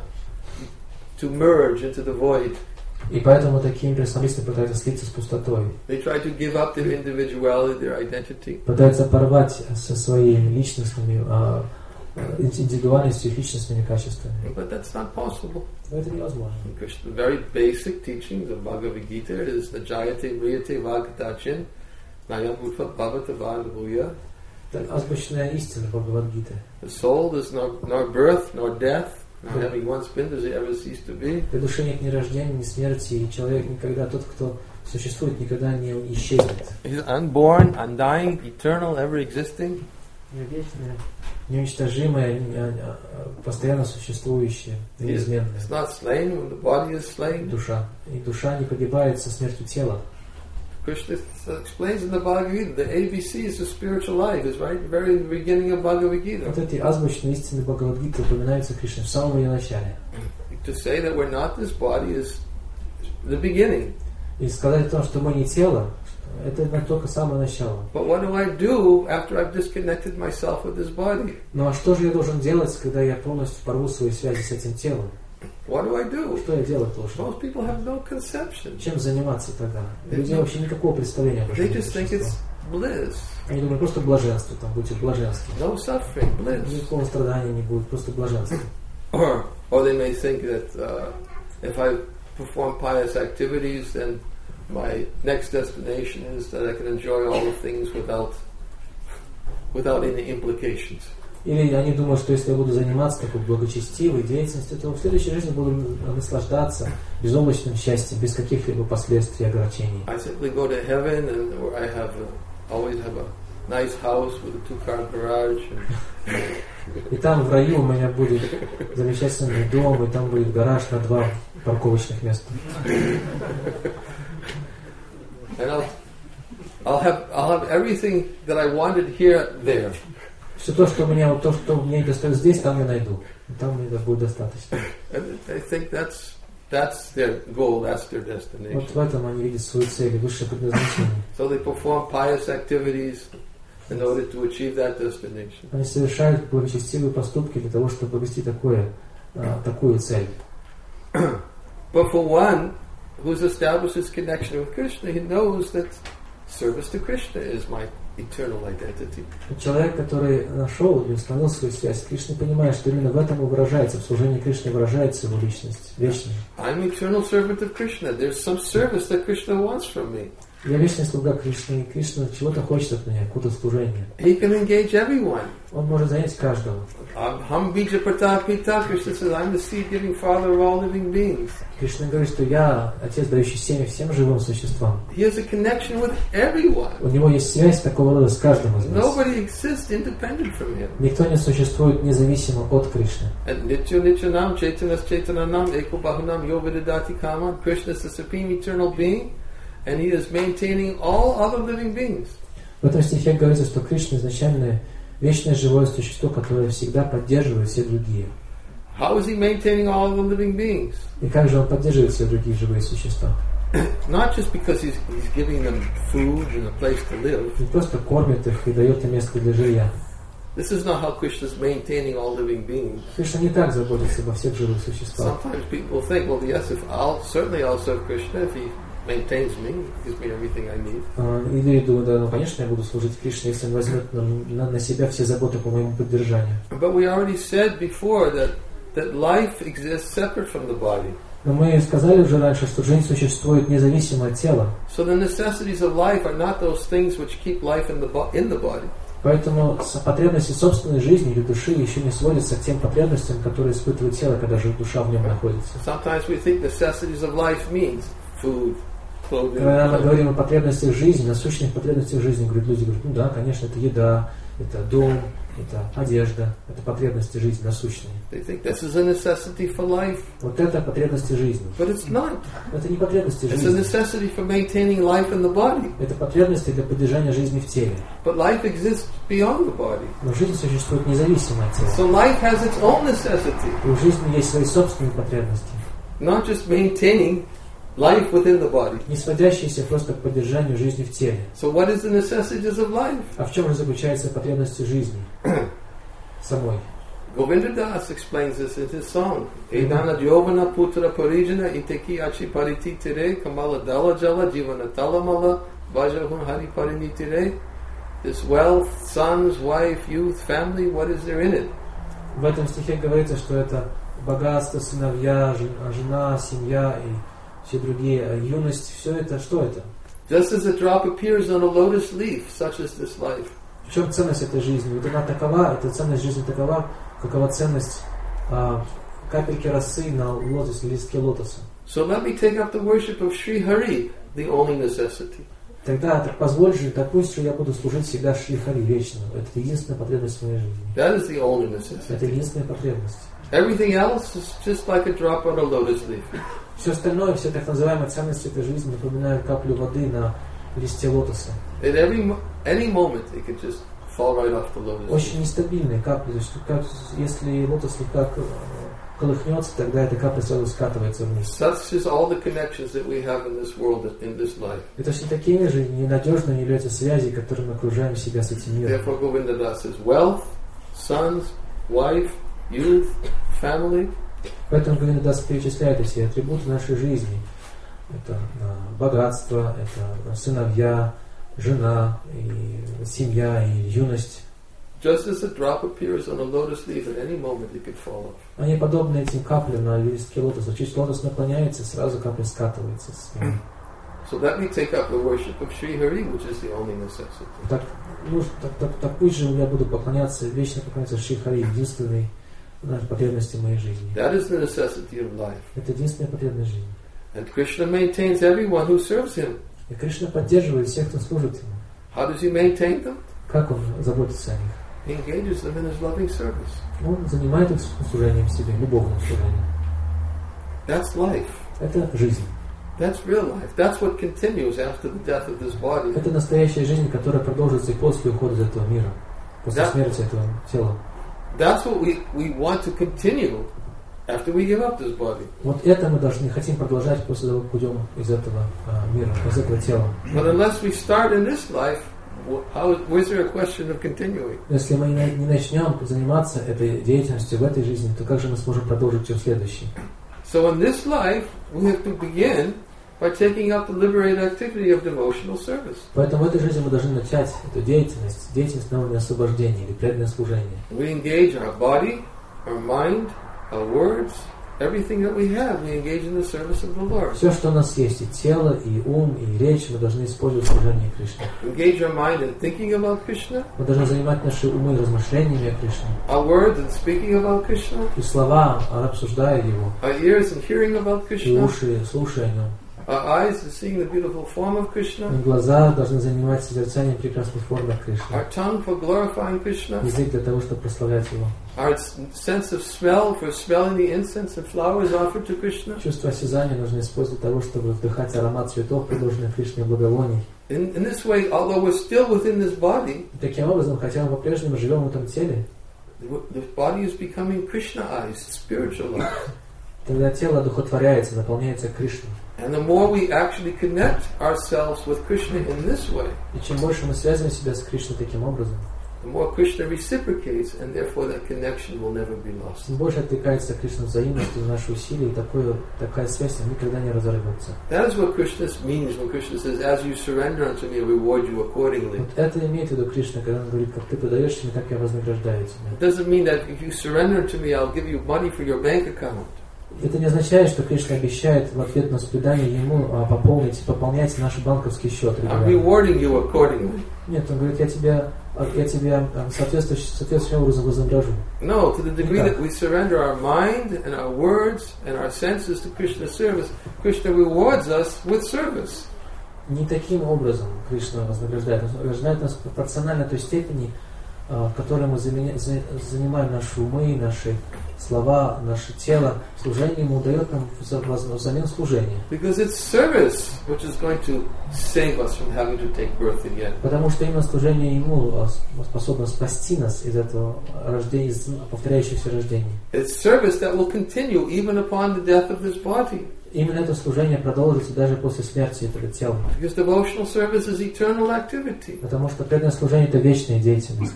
to merge into the void. И поэтому такие имперсоналисты пытаются слиться с пустотой. They try to give up their individuality, their identity. Пытаются порвать со своими личностными индивидуальностью и личностными качествами. But that's not possible. Но это невозможно. Because the very basic teachings of Bhagavad Gita is Najayate Mriyate Vagatachin Nayamutva Bhavata Vanavuya. Это азбучная истина Бхагавад-гиты. The soul is nor, nor birth nor death, not having once been, does it ever cease to be. Для души нет ни рождения, ни смерти, и человек никогда, тот, кто существует, никогда не исчезнет. He's unborn, undying, eternal, ever existing. Вечное, неуничтожимое, постоянно существующее, неизменное. It's not slain when the body is slain. Душа. И душа не погибает со смертью тела. Krishna explains in the Bhagavad Gita, the A B Cs of spiritual life is right very in the beginning of Bhagavad Gita. Вот эти азбучные истины Бхагавад-гиты упоминаются Кришной в самом ее начале. To say that we're not this body is the beginning. И сказать о том, что мы не тело, это только самое начало. But what do I do after I've disconnected myself with this body? Ну а что же я должен делать, когда я полностью порву свои связи с этим телом? What do I do? Что я делать должен? Most people have no conception. Чем заниматься тогда? У людей вообще никакого представления об They этом just think it's bliss. Они думают, просто блаженство, там будете в блаженстве. No suffering, bliss. Никакого страдания не будет, просто блаженство. Or, or they may think that uh, if I perform pious activities, then my next destination is that I can enjoy all the things without without any implications. Или они думают, что если я буду заниматься такой благочестивой деятельностью, то в следующей жизни буду наслаждаться безоблачным счастьем, без каких-либо последствий и огорчений. I simply go to heaven, and where I have a, always have a nice house with a two-car garage. And и там в раю у меня будет замечательный дом, и там будет гараж на два парковочных места. And I'll, I'll have I'll have everything that I wanted here there. Все то, что у меня, вот то, что мне достает здесь, там я найду. И там мне это будет достаточно. And I think that's that's their goal, that's their destination. Вот в этом они видят свою цель, высшее предназначение. So they perform pious activities in order to achieve that destination. Они совершают благочестивые поступки для того, чтобы обрести такое, а, такую цель. But for one who's established his connection with Krishna, he knows that service to Krishna is my eternal identity. Человек, который нашел и установил свою связь с Кришной, понимает, что именно в этом и выражается, в служении Кришне выражается его личность, вечная. I'm eternal servant of Krishna. There's some service that Krishna wants from me. Я вечный слуга Кришны, и Кришна чего-то хочет от меня, какое-то служение. He can engage everyone. Он может занять каждого. Ham bija prata pita, Krishna says, I'm the seed-giving father of all living beings. Кришна говорит, что я отец, дающий семя всем живым существам. He has a connection with everyone. У него есть связь такого рода с каждым из нас. Nobody exists independent from him. Никто не существует независимо от Кришны. And Nitya Nityanam, Chaitanas Chaitananam, Eko Bahunam, Yovidadati Kaman. Krishna is the supreme eternal being, and he is maintaining all other living beings. В этом стихе говорится, что Кришна изначальное вечное живое существо, которое всегда поддерживает все другие. How is he maintaining all the living beings? И как же он поддерживает все другие живые существа? Not just because he's, he's giving them food and a place to live. Не просто кормит их и дает им место для жилья. This is not how Krishna is maintaining all living beings. Кришна не так заботится обо всех живых существах. Sometimes people think, well, yes, if I'll certainly I'll serve Krishna if he maintains me, gives me everything I need. Или думаю, да, ну конечно, я буду служить Кришне, если он возьмет на, на, на себя все заботы по моему поддержанию. But we already said before that that life exists separate from the body. Но мы сказали уже раньше, что жизнь существует независимо от тела. So the necessities of life are not those things which keep life in the bo- in the body. Поэтому потребности собственной жизни или души еще не сводятся к тем потребностям, которые испытывает тело, когда же душа в нем находится. Когда мы говорим о потребностях жизни, насущных потребностях жизни, говорят, люди говорят, ну да, конечно, это еда, это дом, это одежда, это потребности жизни насущные. Вот это потребности жизни. Это не потребности жизни. Это потребности для поддержания жизни в теле. Но жизнь существует независимо от тела. И у жизни есть свои собственные потребности. Not just maintaining life within the body. Не сводящиеся просто к поддержанию жизни в теле. So what is the necessities of life? А в чем же заключаются потребности жизни самой? Govinda Das explains this in his song. Edana Jovana Putra Parijana Iteki Achi Pariti Tire Kamala Dala Jala Jivana Talamala Vajahun Hari Parini Tire. This wealth, sons, wife, youth, family, what is there in it? В этом стихе говорится, что это богатство, сыновья, жена, семья и все другие, юность, все это, что это? Just as a drop appears on a lotus leaf, such as this life. В чем ценность этой жизни? Вот она такова, эта ценность жизни такова, какова ценность а, капельки росы на лотосе, листке лотоса. So let me take up the worship of Sri Hari, the only necessity. Тогда так позволь же, так пусть же я буду служить всегда Шри Хари вечному. Это единственная потребность в моей жизни. That is the only necessity. Это единственная потребность. Everything else is just like a drop on a lotus leaf. Все остальное, все так называемые ценности этой жизни напоминают каплю воды на листе лотоса. At every any moment, it could just fall right off the lotus. Очень нестабильные капли. То есть, как, если лотос слегка колыхнется, тогда эта капля сразу скатывается вниз. Such is all the connections that we have in this world, in this life. И точно такими же ненадежными являются связи, которыми мы окружаем себя с этим миром. Therefore, Govinda Das says, wealth, sons, wife, youth, family. Поэтому Говинда Дас перечисляет все атрибуты нашей жизни. Это богатство, это сыновья, жена, и семья, и юность. Just as a drop appears on a lotus leaf, at any moment it could fall off. Они подобны этим каплям на листке лотоса. Чуть лотос наклоняется, сразу капля скатывается с него. So let me take up the worship of Sri Hari, which is the only necessity. Так, ну, так, так, так пусть же я буду поклоняться, вечно поклоняться Шри Хари, единственной потребности моей жизни. That is the necessity of life. Это единственная потребность жизни. And Krishna maintains everyone who serves him. И Кришна поддерживает всех, кто служит ему. How does he maintain them? Как он заботится о них? He engages them in his loving service. Он занимает их служением себе, любовным служением. That's life. Это жизнь. That's real life. That's what continues after the death of this body. Это настоящая жизнь, которая продолжится и после ухода из этого мира, после Да. смерти этого тела. That's what we, we want to continue after we give up this body. Вот это мы должны, хотим продолжать после того, как уйдем из этого а, мира, из этого тела. But unless we start in this life, how, where's there a question of continuing? Если мы не, не начнем заниматься этой деятельностью в этой жизни, то как же мы сможем продолжить ее в следующей? So in this life, we have to begin by taking up the liberated activity of devotional service. Поэтому в этой жизни мы должны начать эту деятельность, деятельность на уровне освобождения или преданное служение. We engage our body, our mind, our words, everything that we have, we engage in the service of the Lord. Все, что у нас есть, и тело, и ум, и речь, мы должны использовать в служении Кришне. Engage our mind in thinking about Krishna, Мы должны занимать наши умы размышлениями о Кришне. our words in speaking about Krishna, И слова, обсуждая его, our ears in hearing about и Krishna, уши, слушая о нем. our eyes in seeing the beautiful form of Krishna, И глаза должны занимать созерцанием прекрасной формы Кришны. our tongue for glorifying Krishna, Язык для того, чтобы прославлять его. our sense of smell for smelling the incense and flowers offered to Krishna. Чувство осязания нужно использовать для того, чтобы вдыхать аромат цветов, предложенных Кришне благовоний. In, in this way, although we're still within this body, И таким образом, хотя мы по-прежнему живем в этом теле, the body is becoming Krishnaized, spiritualized. тогда тело одухотворяется, наполняется Кришной. And the more we actually connect ourselves with Krishna in this way, И чем больше мы связываем себя с Кришной таким образом, the more Krishna reciprocates, and therefore that connection will never be lost. тем больше откликается Кришна взаимностью на наши усилия, и такое, такая связь никогда не разорвется. That is what Krishna means when Krishna says, "As you surrender unto me, I reward you accordingly." Вот это имеет в виду Кришна, когда он говорит, как ты подаешься мне, так я вознаграждаю тебя. It doesn't mean that if you surrender to me, I'll give you money for your bank account. Это не означает, что Кришна обещает в ответ на предание ему пополнить, пополнять наши банковские счеты. I'm rewarding you accordingly. Нет, он говорит, я тебя я тебя соответствующим, соответствующим образом вознагражу. No, to the degree that we surrender our mind and our words and our senses to Krishna's service, Krishna rewards us with service. Не таким образом Кришна вознаграждает нас, вознаграждает нас пропорционально той степени, в которой мы занимаем наши умы, наши слова, наше тело. Служение Ему дает нам взамен служения. Потому что именно служение Ему способно спасти нас из этого рождения, из повторяющихся рождений. Именно это служение продолжится даже после смерти этого тела. Потому что преданное служение — это вечная деятельность.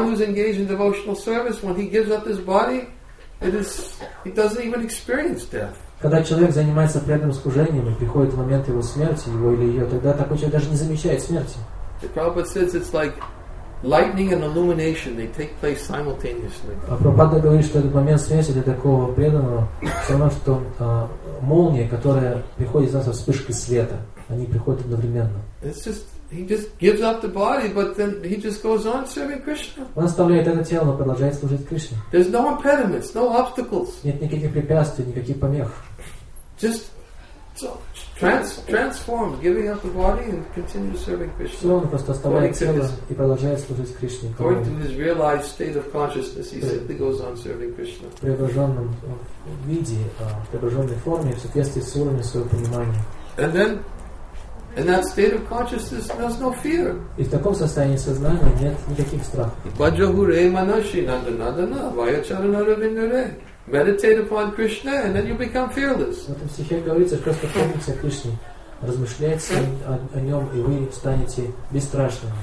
Когда человек занимается преданным служением и приходит момент его смерти, его или ее, тогда такой человек даже не замечает смерти. Lightning and illumination, they take place simultaneously. А Прабхупада говорит, что этот момент смерти для такого преданного все равно, что а, молния, которая приходит из нас со вспышкой света, они приходят одновременно. It's just, he just gives up the body, but then he just goes on serving Krishna. Он оставляет это тело, но продолжает служить Кришне. There's no impediments, no obstacles. Нет никаких препятствий, никаких помех. Just so, trans, transformed, giving up the body and continue serving Krishna. Все, он просто оставляет тело и продолжает служить Кришне. According to his realized state of consciousness, he simply goes on serving Krishna. В преображенном виде, в преображенной форме, в соответствии с уровнем своего понимания. And then, in that state of consciousness, there's no fear. И в таком состоянии сознания нет никаких страхов. Vajrahure manashi nandanadana vayacharanaravindare. Meditate upon Krishna and then you become fearless. В этом стихе говорится, что просто помните о Кришне, размышляйте о, о нем, и вы станете бесстрашными.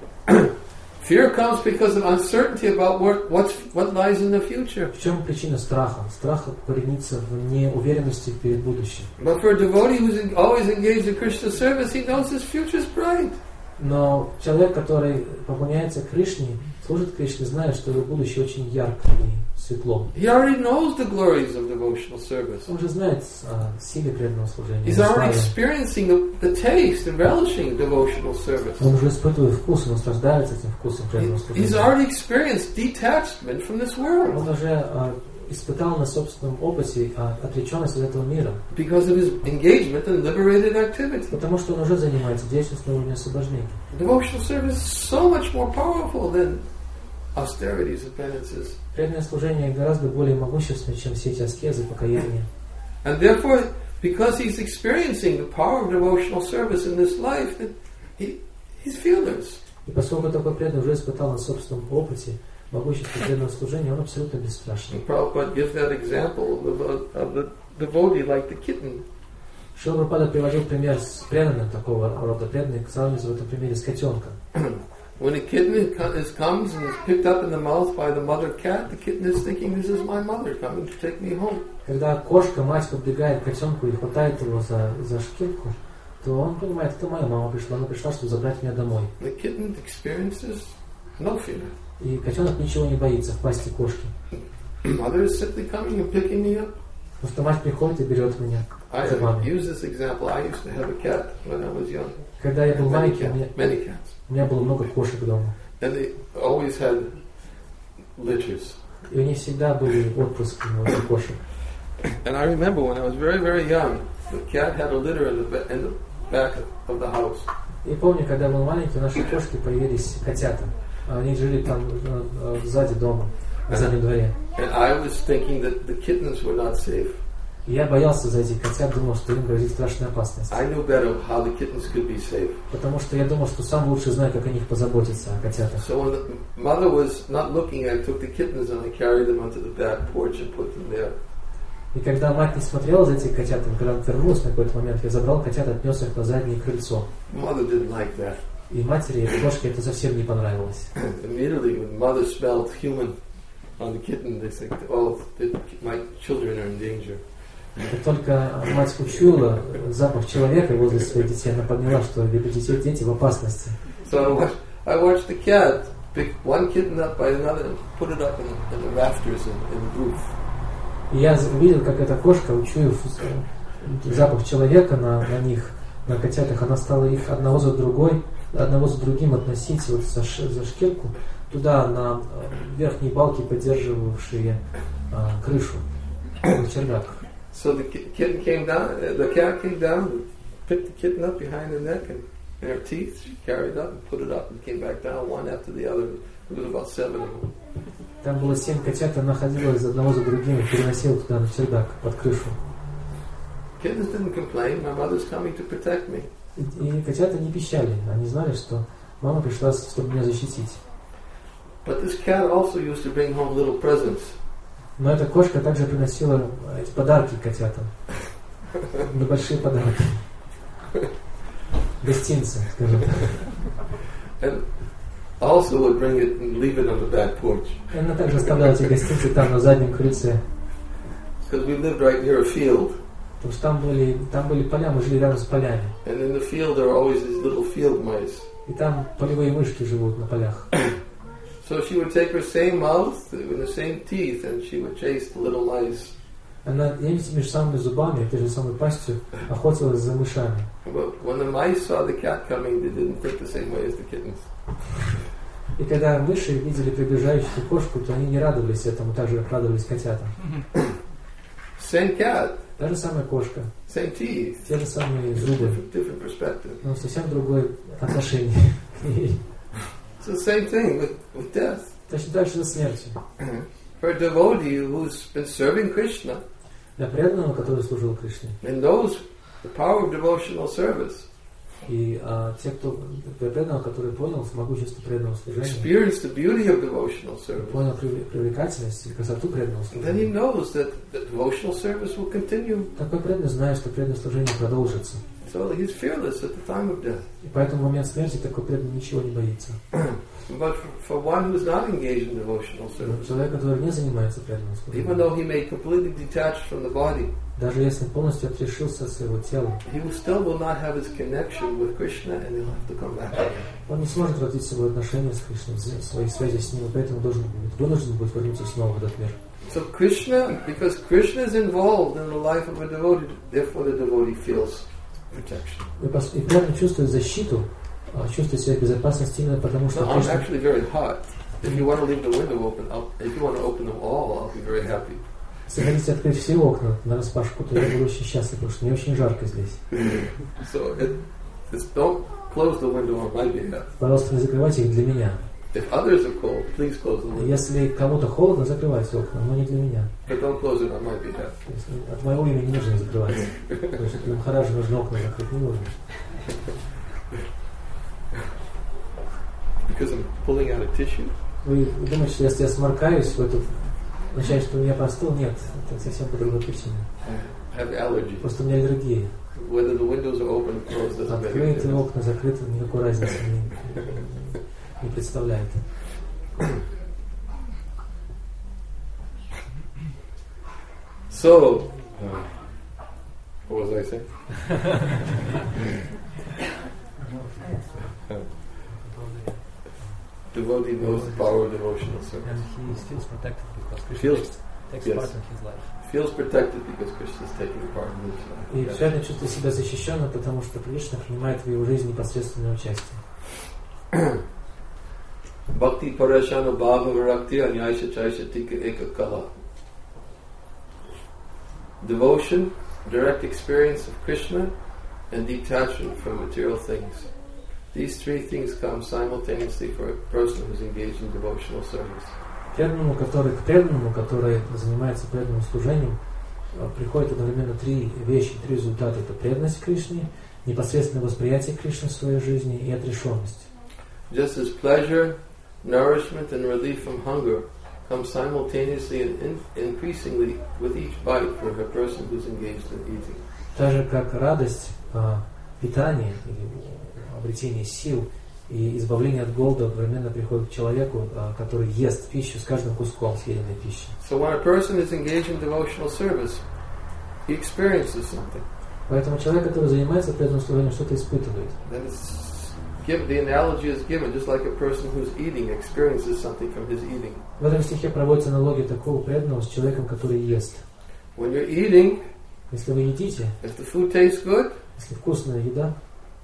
Fear comes because of uncertainty about what, what's, what lies in the future. В чем причина страха? Страх коренится в неуверенности перед будущим. But for a devotee who's always engaged in Krishna's service, he knows his future is bright. Но человек, который поклоняется Кришне, служит Кришне, знает, что его будущее очень ярко и светло. He already knows the glories of devotional service. Он уже знает о силе преданного служения. He's already experiencing the, the taste and relishing devotional service. Он уже испытывает вкус, он наслаждается этим вкусом преданного служения. He's already experienced detachment from this world. Он уже испытал на собственном опыте отреченность от этого мира. Because of his engagement in liberated activity. Потому что он уже занимается деятельностью на уровне освобождения. Devotional service is so much more powerful than austerities and penances. Преданное служение гораздо более могущественное, чем все эти аскезы, покаяния. And therefore, because he's experiencing the power of devotional service in this life, he, he's fearless. И поскольку такой преданный уже испытал на собственном опыте могущество преданного служения, он абсолютно бесстрашен. Prabhupada gives that example of, of the devotee like the kitten. Шрила Прабхупада приводил пример с преданным такого рода преданным, сравнивая в этом примере с котенком. When a kitten is, comes and is picked up in the mouth by the mother cat, the kitten is thinking, this is my mother coming to take me home. Когда кошка, мать подбегает к котенку и хватает его за, за шкирку, то он понимает, это моя мама пришла, она пришла, чтобы забрать меня домой. The kitten experiences no fear. И котенок ничего не боится в пасти кошки. Mother is simply coming and picking me up. Потому что мать приходит и берет меня за мамой. I use this example. I used to have a cat when I was young. Когда я был маленький, у меня, у меня было много кошек дома. And they always had litters. И у них всегда были отпрыски этих кошек. And I remember when I was very, very young, the cat had a litter in the, in the back of the house. И помню, когда я был маленький, у нашей кошки появились котята. Они жили там сзади дома, в заднем дворе. And I was thinking that the kittens were not safe. И я боялся за этих котят, думал, что им грозит страшная опасность. I knew better how the kittens could be safe. Потому что я думал, что сам лучше знаю, как о них позаботиться, о котятах. So when the mother was not looking, I took the kittens and I carried them onto the back porch and put them there. И когда мать не смотрела за этими котятами, когда она вернулась на какой-то момент, я забрал котят, отнес их на заднее крыльцо. Mother didn't like that. И матери и кошке это совсем не понравилось. Immediately, when mother smelled human on the kitten, they said, "Oh, my children are in danger." Как только мать учуяла запах человека возле своих детей, она поняла, что ее детей, дети в опасности. So I watched, I watched the cat pick one kitten up by another and put it up in, in the rafters in, in the roof. И я увидел, как эта кошка, учуяв запах человека на, на них, на котятах, она стала их одного за другой одного за другим относить вот за, ш, за шкирку туда на верхние балки, поддерживавшие а, крышу, чердак. So the kitten came down, the cat came down, picked the kitten up behind the neck and in her teeth, she carried it up and put it up and came back down one after the other. It was about seven of them. Там было семь котят, она ходила из одного за другим и переносила туда на чердак, под крышу. Kittens didn't complain, my mother's coming to protect me. И, и котята не пищали, они знали, что мама пришла, чтобы меня защитить. But this cat also used to bring home little presents. Но эта кошка также приносила эти подарки котятам. Небольшие подарки. Гостинцы, скажем так. And also would bring it and leave it on the back porch. И она также оставляла эти гостинцы там на заднем крыльце. Because we lived right near a field. Потому что там были, там были поля, мы жили рядом с полями. And in the field there are always these little field mice. И там полевые мышки живут на полях. So she would take her same mouth with the same teeth and she would chase the little mice. Она этими же самыми зубами, этой же самой пастью охотилась за мышами. But when the mice saw the cat coming, they didn't think the same way as the kittens. И когда мыши видели приближающуюся кошку, то они не радовались этому, так же, как радовались котятам. Same cat. Та же самая кошка. Same teeth. Те же самые зубы. Different, different perspective. Но совсем другое отношение. It's the same thing with, with death. Точно так же со смертью. For a devotee who's been serving Krishna, Для преданного, который служил Кришне, and knows the power of devotional service, и а, те, кто для преданного, который понял могущество преданного служения, experience the beauty of devotional service, понял привлекательность и красоту преданного then he служения, knows that the devotional service will continue. такой преданный знает, что преданное служение продолжится. So he's fearless at the time of death. И поэтому в момент смерти такой преданный ничего не боится. But for one who's not engaged in devotional Но service, человек, который не занимается преданным even служением, though he may completely detach from the body, даже если полностью отрешился от своего тела, he will still will not have his connection with Krishna and he'll have to come back. он не сможет развить свое отношение с Кришной, свои связи с ним, и поэтому должен будет, вынужден будет вернуться снова в этот мир. So Krishna, because Krishna is involved in the life of a devotee, therefore the devotee feels protection. И преданный чувствует защиту, чувствует себя в безопасности именно потому, что No, I'm Кришна... actually very hot. If you want to leave the window open, I'll, if you want to open them all, I'll be very happy. Если хотите открыть все окна на распашку, то я буду очень счастлив, потому что мне очень жарко здесь. So it, it's, don't close the window on my behalf. Пожалуйста, не закрывайте их для меня. If others are cold, please close the window. Если кому-то холодно, закрывайте окна, но не для меня. But don't close it on my behalf. То есть от моего имени не нужно закрывать. Потому что для Махараджа нужно окна закрыть, не нужно. Because I'm pulling out a tissue? Вы думаете, что если я сморкаюсь в эту... Означает, что у меня простыл? Нет, это совсем по другой причине. I have allergies. Просто у меня аллергия. Whether the windows are open or closed doesn't make a Открытые difference. окна, закрыты, никакой разницы не, не представляет. So, uh, what was I saying? Devotee knows the power of devotional service. And he feels protected because Krishna Feels- takes, takes yes. part in his life. Feels protected because Krishna is taking part in his life. И Yes. преданный чувствует себя защищенным, потому что Кришна принимает в его жизни непосредственное участие. Bhakti parashana bhava virakti anyayasha chaishatika ekakala. Devotion, direct experience of Krishna, and detachment from material things. These three things come simultaneously for a person who's engaged in devotional service. Преданному, который, к преданному, который занимается преданным служением, приходят одновременно три вещи, три результата. Это преданность Кришне, непосредственное восприятие Кришны в своей жизни и отрешенность. Just as pleasure, nourishment, and relief from hunger come simultaneously and in- increasingly with each bite for a person who's engaged in eating. Так же, как радость, питание, обретение сил и избавление от голода одновременно приходит к человеку, который ест пищу с каждым куском съеденной пищи. So when a person is engaged in devotional service, he experiences something. Поэтому человек, который занимается преданным служением, что-то испытывает. Then it's give, the analogy is given just like a person who's eating experiences something from his eating. В этом стихе проводится аналогия такого преданного с человеком, который ест. When you're eating, Если вы едите, if the food tastes good, если вкусная еда,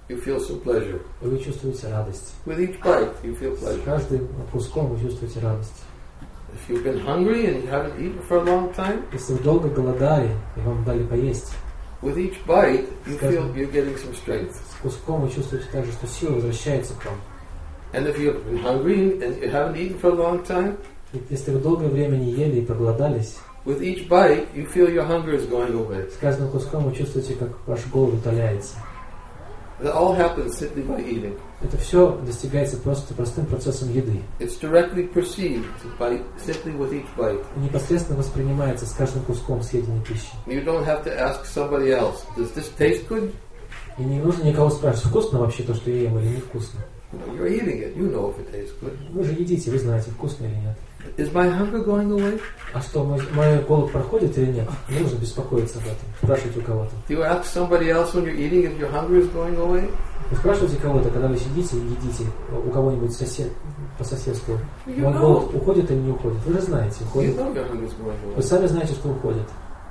you feel some pleasure. И вы чувствуете радость. With each bite, you feel С pleasure. каждым куском вы чувствуете радость. If you've been hungry and you haven't eaten for a long time, Если вы долго голодали и вам дали поесть, with each bite, you feel Сказано. you're getting some strength. с куском вы чувствуете также, что сила возвращается к вам. And if you've been hungry and you haven't eaten for a long time, И если вы долгое время не ели и проголодались, with each bite, you feel your hunger is going away. с каждым куском вы чувствуете, как ваш голод утоляется. That all happens simply by eating. Это все достигается просто простым процессом еды. It's directly perceived by simply with each bite. И непосредственно воспринимается с каждым куском съеденной пищи. You don't have to ask somebody else, does this taste good? И не нужно никого спрашивать, вкусно вообще то, что я ем, или невкусно. You're eating it. You know if it tastes good. Вы же едите, вы знаете, вкусно или нет. Is my hunger going away? А что, мой, мой голод проходит или нет? Не нужно беспокоиться об этом, спрашивать у кого-то. Do you ask somebody else when you're eating if your hunger is going away? Вы спрашиваете кого-то, когда вы сидите и едите, у кого-нибудь сосед, по соседству, You мой know. голод уходит или не уходит? Вы же знаете, You уходит. know your hunger is going Вы away. сами знаете, что уходит.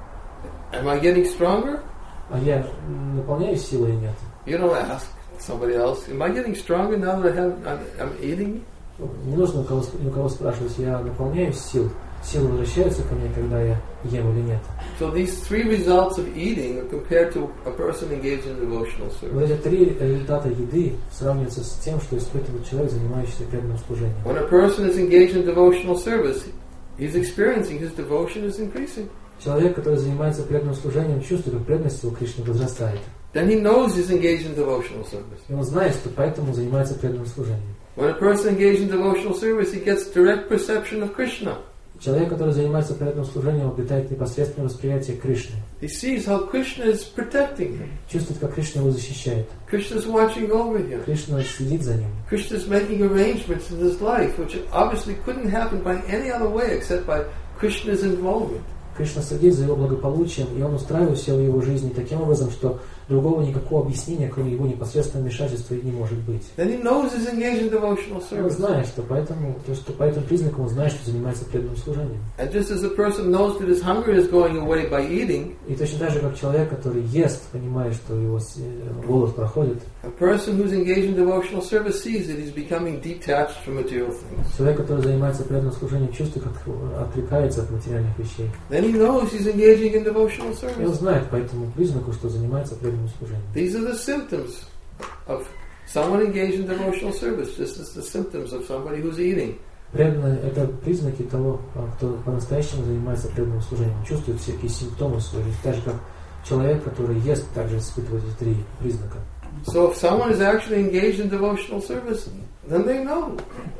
Am I getting stronger? А я м, наполняюсь силой или нет? You don't ask somebody else, am I getting stronger now that I have, I'm, I'm eating? Не нужно у кого, у кого спрашивать, я наполняюсь сил, силы возвращаются ко мне, когда я ем или нет. So these three results of eating are compared to a person engaged in devotional Вот service. эти три результата еды сравниваются с тем, что испытывает человек, занимающийся преданным служением. When a person is engaged in devotional service, he's experiencing his devotion is increasing. Человек, который занимается преданным служением, чувствует, как преданность его Кришне возрастает. Then he knows he's engaged in devotional service. И он знает, что поэтому занимается преданным служением. When a person engaged in devotional service, he gets direct perception of Krishna. Человек, который занимается преданным служением, обретает непосредственное восприятие Кришны. He sees how Krishna is protecting him. Чувствует, как Кришна его защищает. Krishna is watching over him. Кришна следит за ним. Krishna is making arrangements in his life, which obviously couldn't happen by any other way except by Krishna's involvement. Кришна следит за его благополучием, и он устраивает все в его жизни таким образом, что другого никакого объяснения, кроме его непосредственного вмешательства, и не может быть. Then he knows he's engaged in devotional Он service. знает, что поэтому, то, что по этому признаку он знает, что занимается преданным служением. And just as a person knows that his hunger is going away by eating, И точно так же, как человек, который ест, понимая, что его с- э, голод проходит, a person who's engaged in devotional service sees that he's becoming detached from material things. человек, который занимается преданным служением, чувствует, как отвлекается от материальных вещей. Then he knows he's engaging in devotional И он service. знает по этому признаку, что занимается преданным служением. These are the symptoms of someone engaged in devotional service, just as the symptoms of somebody who's eating. Преданные – это признаки того, кто по-настоящему занимается преданным служением. Он чувствует всякие симптомы свои, так же, как человек, который ест, также испытывает эти три признака. So if someone is actually engaged in devotional service, then they know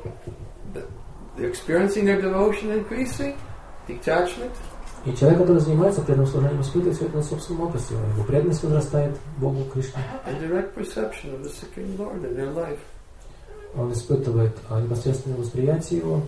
that they're experiencing their devotion increasing, detachment, И человек, который занимается преданным служением, испытывает все это на собственном опыте. Его преданность возрастает Богу Кришне. and direct perception of the Supreme Lord in their life. Он испытывает а, непосредственное восприятие его.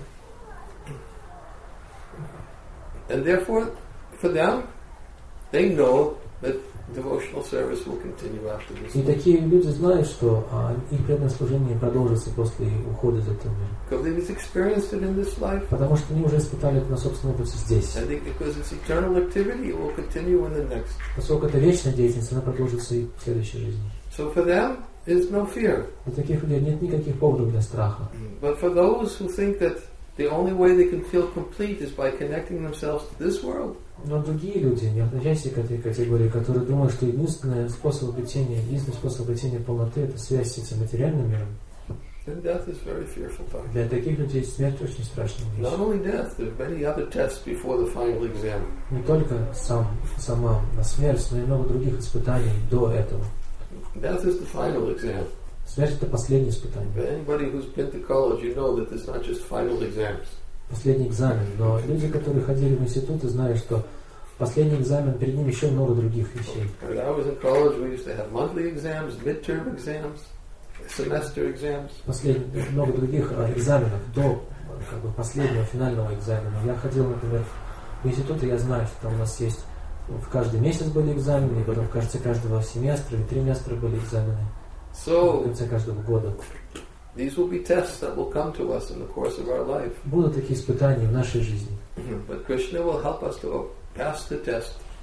And therefore, for them, they know that devotional service will continue after this. И такие люди знают, что а, их преданное служение продолжится после ухода из этого мира. Because they've experienced it in this life, Потому что они уже испытали это на собственном опыте здесь. and they, because it's eternal activity, it will continue in the next. Поскольку это вечная деятельность, она продолжится и в следующей жизни. So for them, there's no fear. У таких людей нет никаких поводов для страха. But for those who think that the only way they can feel complete is by connecting themselves to this world, Но другие люди, не относящиеся к этой категории, которые думают, что единственный способ обретения, единственный способ обретения полноты – это связь с этим материальным миром, then death is very fearful time. для таких людей смерть очень страшная вещь. Not only death, there's many other tests before the final exam. Не только сам, сама смерть, но и много других испытаний до этого. Death is the final exam. Смерть – это последнее испытание, For anybody who's been to college, you know that it's not just final exams. последний экзамен. Но люди, которые ходили в институты, знали, что последний экзамен, перед ним еще много других вещей. When I was in college, we used to have monthly exams, midterm exams, semester exams. Последний, много других а, экзаменов до как бы, последнего финального экзамена. Я ходил, например, в институт, и я знаю, что там у нас есть в каждый месяц были экзамены, и потом в конце каждого семестра, и триместра были экзамены, в So конце каждого года. these will be tests that will come to us in the course of our life. Будут такие испытания в нашей жизни. But Krishna will help us to pass the test.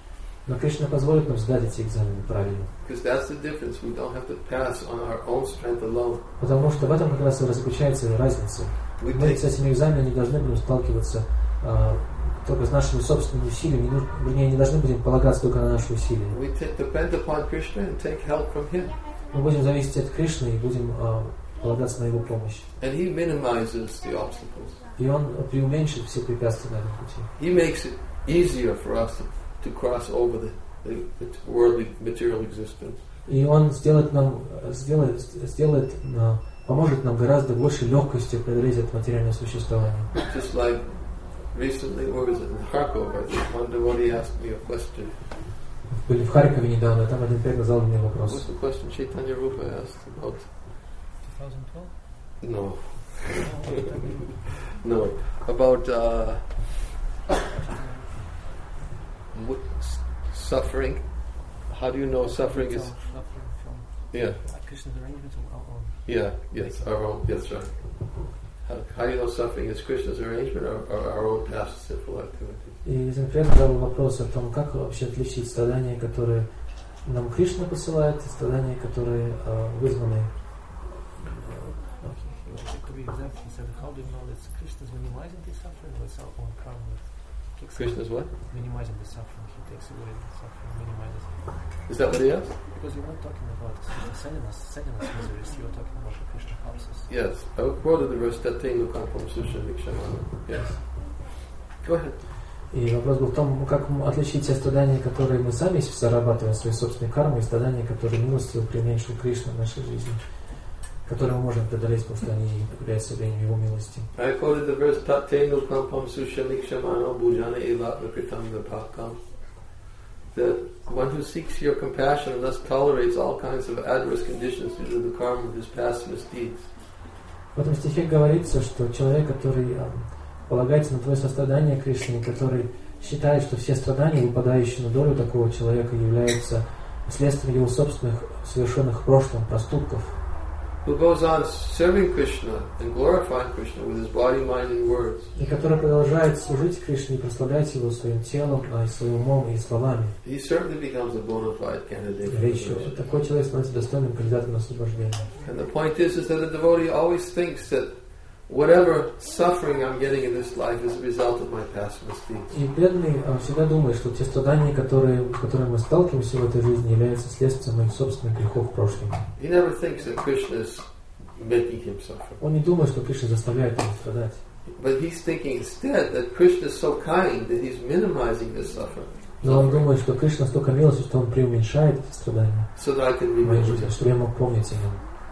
Но Кришна позволит нам сдать эти экзамены правильно. Because that's the difference. We don't have to pass on our own strength alone. Потому что в этом как раз и заключается разница. We Мы take, с этими экзаменами не должны будем сталкиваться а, только с нашими собственными усилиями, не нужно, вернее, не должны будем полагаться только на наши усилия. we take, depend upon Krishna and take help from Him. Мы будем зависеть от Кришны и будем а, полагаться на Его помощь. And He minimizes the obstacles. И Он преуменьшит все препятствия на этом пути. He makes it easier for us to, to cross over the, the, the worldly material existence. И Он сделает нам, сделает, сделает, а, поможет нам гораздо больше легкостью преодолеть это материальное существование. Just like recently, where was it? In Kharkov, I think one devotee asked me a question. Были в Харькове недавно, там один преданный задал мне What's вопрос. the question Chaitanya Rupa asked about? twenty twelve? No. No. About uh, what, suffering. How do you know suffering is? Suffering from Yeah. Krishna's arrangement or our own? Yeah. Yes. Our own. That's right. How, how do you know suffering is Krishna's arrangement or, or our own past sinful activities? И Зампред задал вопрос о том, как вообще отличить страдания, которые нам Кришна посылает, и страдания, которые э, вызваны. To be exact, he said, how do you know that Krishna's minimizing the suffering or it's our own karma that kicks Krishna's what? minimizing the suffering? He takes away the suffering, minimizes it. Is that what he asked? Because you're not talking about Krishna sending us, sending us miseries, you're talking about what Krishna helps us. Yes. I quoted the verse Tatenu Kampam Susha Nikshamana. Yes. Go ahead. И вопрос был в том, как отличить те страдания, которые мы сами зарабатываем своей собственной кармой, и страдания, которые милостиво преуменьшил Кришна в нашей жизни, которые мы можем преодолеть, потому что они являются явлением Его милости. I quoted the verse Tatenu Kampam Susha Nikshamana Bhujana Eva Vikritam Vipakam. That one who seeks your compassion and thus tolerates all kinds of adverse conditions due to the karma of his past misdeeds. В этом стихе говорится, что человек, который а, полагается на твое сострадание, Кришне, который считает, что все страдания, выпадающие на долю такого человека, являются следствием его собственных совершенных в прошлом проступков. Who goes on serving Krishna and glorifying Krishna with his body, mind and words. И который продолжает служить Кришне и прославлять его своим телом, а, своим умом и словами. He certainly becomes a bona fide candidate for Речь, liberation. такой человек становится достойным кандидатом на освобождение. And the point is, is that the devotee always thinks that whatever suffering I'm getting in this life is a result of my past misdeeds. И преданный а, всегда думает, что те страдания, которые, с которыми мы сталкиваемся в этой жизни, являются следствием моих собственных грехов в прошлом. He never thinks that Krishna is making him suffer. Он не думает, что Кришна заставляет его страдать. But he's thinking instead that Krishna is so kind that he's minimizing his suffering. Но он думает, что Кришна столько милости, что он преуменьшает эти страдания So that I can в моей remember жизни, him. чтобы я мог помнить о нем.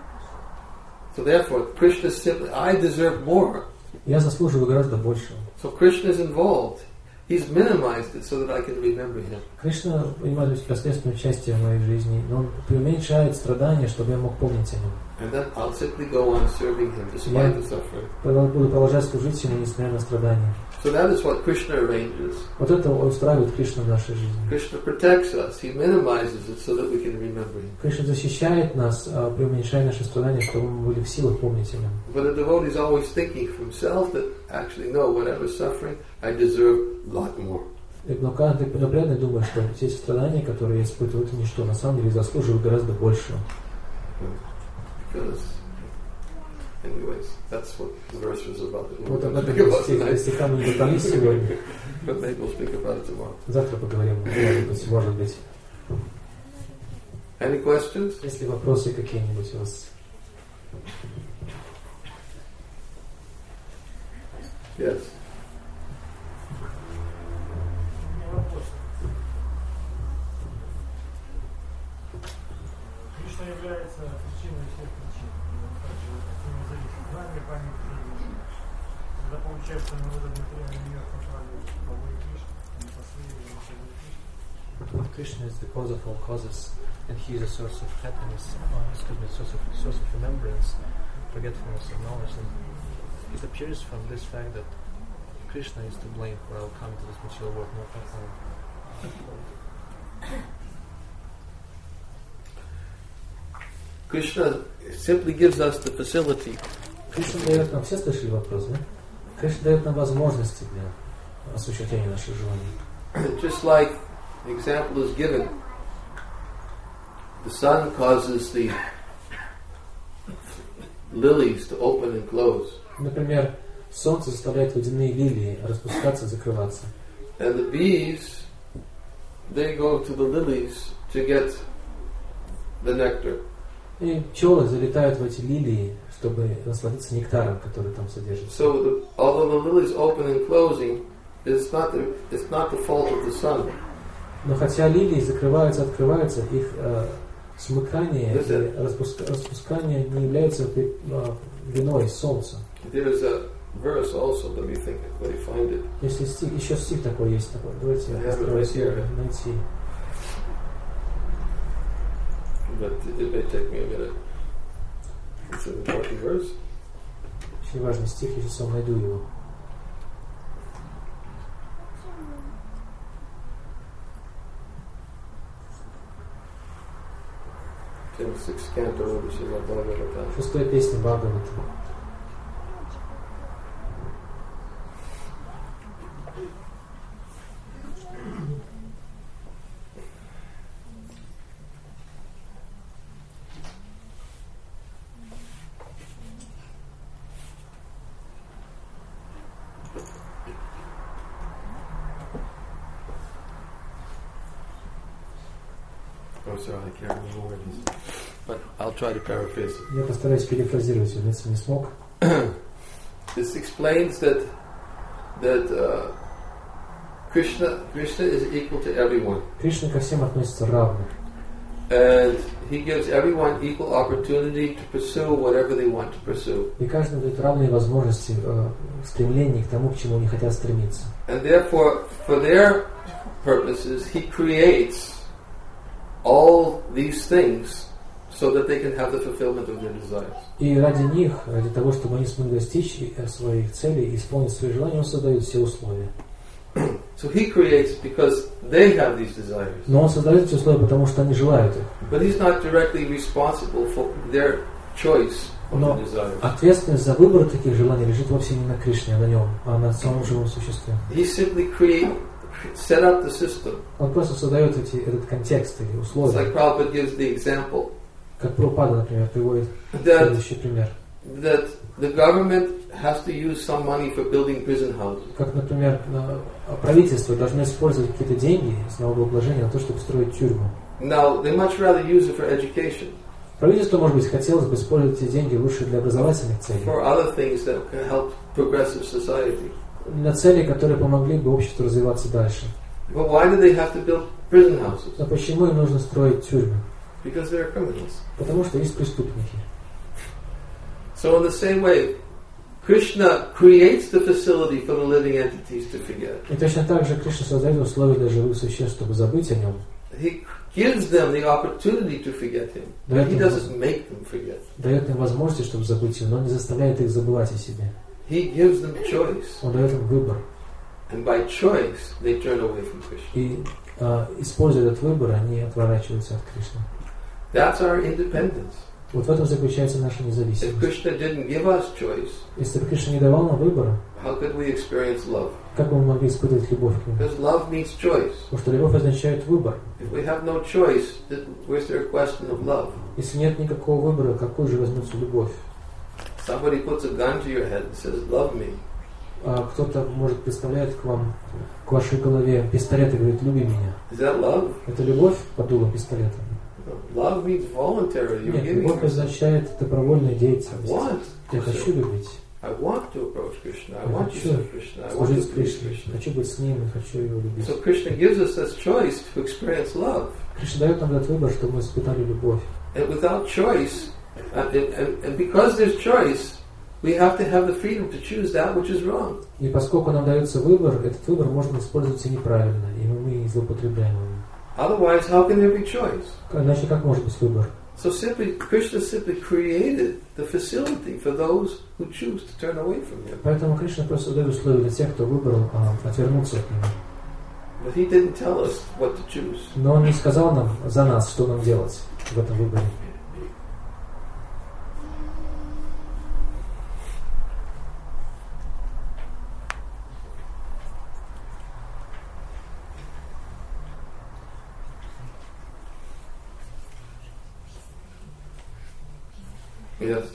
So therefore, Krishna simply, I deserve more. Я заслуживаю гораздо большего. So Krishna is involved. He's minimized it so that I can remember him. Кришна принимает непосредственное участие в моей жизни, но он преуменьшает страдания, чтобы я мог помнить о нем. And then I'll simply go on serving him despite the suffering. Я буду продолжать служить ему, несмотря на страдания. So that is what Krishna arranges. Вот это устраивает Кришна в нашей жизни. Krishna protects us. He minimizes it so that we can remember him. Кришна защищает нас, преуменьшая наши страдания, чтобы мы были в силах помнить о нем. But a devotee is always thinking for himself that actually, no, whatever suffering, I deserve a lot more. Но каждый преданный думает, что все эти страдания, которые я испытываю, это ничто. На самом деле заслуживаю гораздо большего. Because, anyways, that's what the verse was about. Вот We'll об speak этом about стих- tonight, стиха мы не добрались сегодня. but maybe we'll speak about it tomorrow. Завтра поговорим, может быть, может быть. Any questions? Есть ли вопросы какие-нибудь у вас? Yes. Кришна является причиной всех причин. Он также от него зависит знание, память и душа. Когда получается, мы в этот материальный мир контролируем побои Кришны, не последовательно побои Кришны. Krishna is the cause of all causes, and He is a source of happiness, uh, excuse me, source of, source of remembrance, forgetfulness, and knowledge. And it appears from this fact that Krishna is to blame for our coming to this material world, not our own. Krishna simply gives us the facility. Кришна дает нам, все слышали вопрос, да? Кришна дает нам возможности для осуществления наших желаний. Just like The example is given. The sun causes the lilies to open and close. Например, солнце заставляет водяные лилии распускаться и закрываться. And the bees, they go to the lilies to get the nectar. И пчелы залетают в эти лилии, чтобы насладиться нектаром, который там содержится. So the, although the lilies open and closing, it's not the, it's not the fault of the sun. Но хотя лилии закрываются, открываются, их э, смыкание и распуска, распускание не является э, виной солнца. There's a verse also, let me think, let me find it. Если стих, еще стих такой есть, такой, давайте я I have it постараюсь right here. найти. But it may take me a minute. It's an important verse. Очень важный стих, я сейчас вам найду его. Sixth canto, Srimad Bhagavatam. Шестая песня Бхагавата. I'm sorry, I can't remember where it is. But I'll try to paraphrase it. Я постараюсь перефразировать, если не смог. This explains that that uh, Krishna Krishna is equal to everyone. Кришна ко всем относится равно. And he gives everyone equal opportunity to pursue whatever they want to pursue. И каждому дает равные возможности э, стремлений к тому, к чему они хотят стремиться. And therefore, for their purposes, he creates all these things so that they can have the fulfillment of their desires. И ради них, ради того, чтобы они смогли достичь своих целей и исполнить свои желания, он создает все условия. So he creates because they have these desires. Но он создает эти условия, потому что они желают их. But he's not directly responsible for their choice of Но the desires. ответственность за выбор таких желаний лежит вовсе не на Кришне, а на нем, а на самом живом существе. He simply create, set up the system. Он просто создает эти, этот контекст или It's условия. like Prabhupada gives the example Как Прабхупада, например, приводит that, следующий пример. that the government has to use some money for building prison houses. Как, например, правительство должно использовать какие-то деньги с налогообложения на то, чтобы строить тюрьму. Now, they much rather use it for education, Правительство, может быть, хотелось бы использовать эти деньги лучше для образовательных целей. for other things that can help progressive society. На цели, которые помогли бы обществу развиваться дальше. But why do they have to build prison houses? Но почему им нужно строить тюрьмы? Because they're criminals. Потому что есть преступники. So in the same way, Krishna creates the facility for the living entities to forget. И точно так же Кришна создает условия для живых существ, чтобы забыть о нем. He gives them the opportunity to forget him, but he doesn't make them forget. Дает им возможности, чтобы забыть его, но не заставляет их забывать о себе. He gives them choice, Он дает им выбор. and by choice, they turn away from Krishna. И э, используя этот выбор, они отворачиваются от Кришны. That's our independence. Вот в этом заключается наша If независимость. Krishna didn't give us choice, Если бы Кришна не давал нам выбора, how could we experience love? как бы мы могли испытывать любовь к нему? Because love means choice. Потому что любовь означает выбор. If we have no choice, then where's there a question of love? Если нет никакого выбора, какой же возьмется любовь? Somebody puts a gun to your head and says, love me. А кто-то, может, представляет к вам, к вашей голове пистолет и говорит, люби меня. Is that love? Это любовь под дулом пистолета? Love means voluntary. You're Нет, giving любовь yourself. означает добровольную I деятельность. want. Я хочу любить. I want to approach Krishna. I Я want to хочу serve Krishna. I want to служить please Кришне. Krishna. Хочу быть с ним и хочу его любить. So Krishna gives us this choice to experience love. Кришна дает нам этот выбор, чтобы мы испытали любовь. And without choice, uh, and, and, and because there's choice, we have to have the freedom to choose that which is wrong. И поскольку нам дается выбор, этот выбор можно использовать и неправильно, и мы злоупотребляем им. Otherwise, how can there be choice? Иначе как может быть выбор? So simply, Krishna simply created the facility for those who choose to turn away from him. Поэтому Кришна просто дает условия для тех, кто выбрал а, отвернуться от него. But he didn't tell us what to choose. Но он не сказал нам за нас, что нам делать в этом выборе. Yes.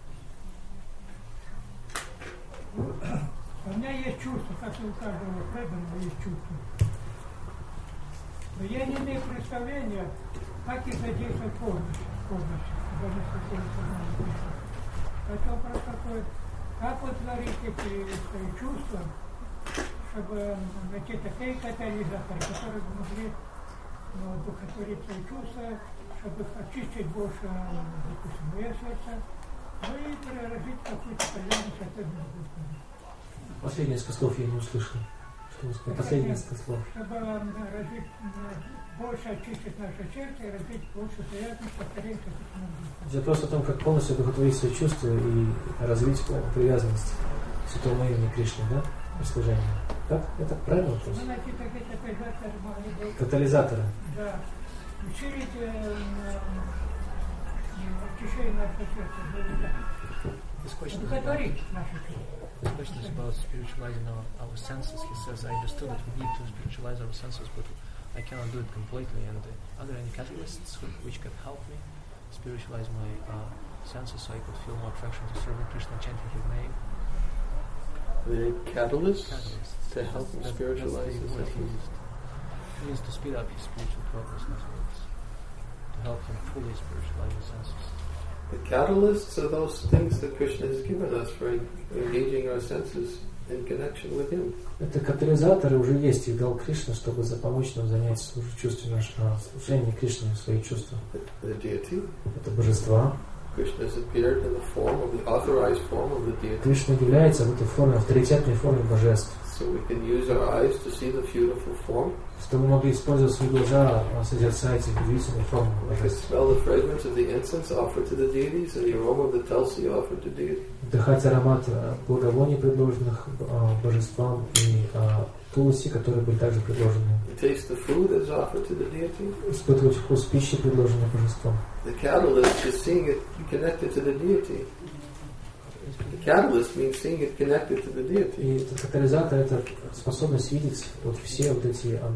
У меня есть чувство, как и у каждого преданного есть чувство. Но я не имею представления, как их задействовать полностью. полностью. Это вопрос такой, как утворить эти свои чувства, чтобы найти такие катализаторы, которые бы могли ну, удовлетворить свои чувства, чтобы очистить больше, допустим, мое сердце, ну и проработать какую-то полезность от этого. Последние несколько слов я не услышал. Что вы сказали? Последние несколько слов. Чтобы развить, больше очистить наше сердце и развить больше привязанности, повторить это. Вопрос о том, как полностью удовлетворить свои чувства и развить привязанность к святому имени Кришны, да? Служение. Так? Это правильный вопрос? Ну, найти такие катализаторы могли быть. Катализаторы. Да. Усилить э, очищение нашего сердца. This question is about, Удовлетворить наше сердце. this question is about spiritualizing our, our senses. He says, I understood that we need to spiritualize our senses, but I cannot do it completely. And uh, are there any catalysts who, which can help me spiritualize my uh, senses so I could feel more attraction to serving Krishna, chanting His name? Are there any catalysts, Catalysts. to help him That- spiritualize that's his the word he senses? used. He needs to speed up his spiritual progress, in other words, to help him fully spiritualize his senses. The catalysts are those things that Krishna has given us for engaging our senses in connection with Him. Это катализаторы уже есть, их дал Кришна, чтобы за- помочь нам занять чувстве нашего служения Кришне, свои чувства. The deity. Это божества. Krishna has appeared in the form of the authorized form of the deity. Кришна является в этой форме, авторитетной форме божеств. So we can use our eyes to see the beautiful form. Чтобы мы могли использовать свои глаза, созерцать их удивительные формы We can божеств. smell the fragrance of the incense offered to the deities and the aroma of the tulsi offered to deities. Вдыхать аромат благовоний, предложенных а, божествам, и а, туласи, которые были также предложены. Taste the food that is offered to the deity. Испытывать вкус пищи, предложенной божеством. The catalyst is seeing it connected to the deity. The catalyst means seeing it connected to the deity. И этот катализатор — это способность видеть вот все вот эти а,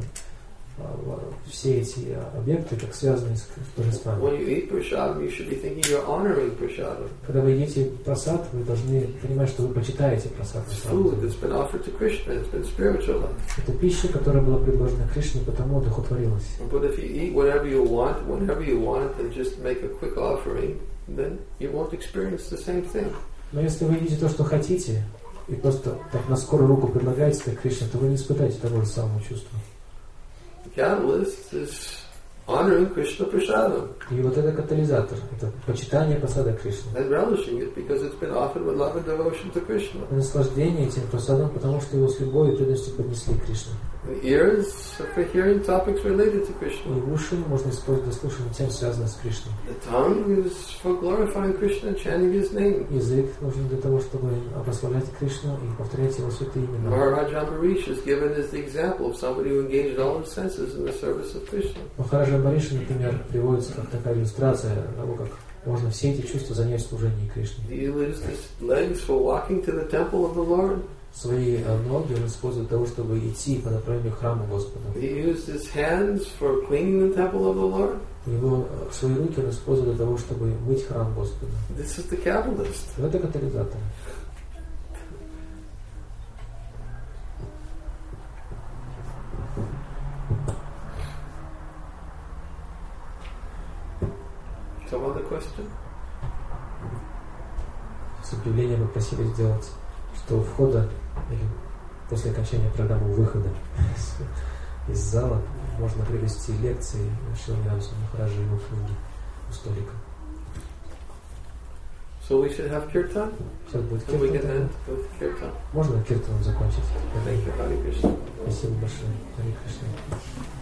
а, все эти объекты, как связанные с, с божествами. When you eat prasadam, you should be thinking you're honoring prasadam. Когда вы едите прасад, вы должны понимать, что вы почитаете прасад. It's food that's been offered to Krishna. It's been spiritualized. Это пища, которая была предложена Кришне, потому одухотворилась. But if you eat whatever you want, whenever you want, and just make a quick offering, then you won't experience the same thing. Но если вы едите то, что хотите, и просто так на скорую руку предлагаете как Кришне, то вы не испытаете того же самого чувства. The catalyst is honoring Krishna prasadam И вот это катализатор, это почитание прасада Кришны. and relishing it because it's been offered with love and devotion to Krishna. Наслаждение этим прасадом, потому что его с любовью и преданностью поднесли к Кришне. The ears are for hearing topics related to И Krishna. уши можно использовать для слушания тем, связанных с Кришной. The tongue is for glorifying Krishna and chanting His name. Язык нужен для того, чтобы прославлять Кришну и повторять его святые имена. Maharaj Ambarish is given as the example of somebody who engaged all his senses in the service of Krishna. Махараджа Амбариша, например, приводится как такая иллюстрация того, как можно все эти чувства занять в служении Кришне. He used his legs for walking to the temple of the Lord. Свои ноги он использует для того, чтобы идти по направлению к храму Господа. He used his hands for cleaning the temple of the Lord. Его свои руки он использует для того, чтобы мыть храм Господа. This is the catalyst. Это катализатор. Some other question? С объявлением мы просили сделать, что у входа или после окончания программы выхода из зала можно привести лекции Шрилы Рамсу Махараджа и его книги у столика. So we should have kirtan? Сейчас будет And we can киртан. end with kirtan. Можно киртаном закончить? Thank you, Hare Krishna. Спасибо большое. Харе Кришна.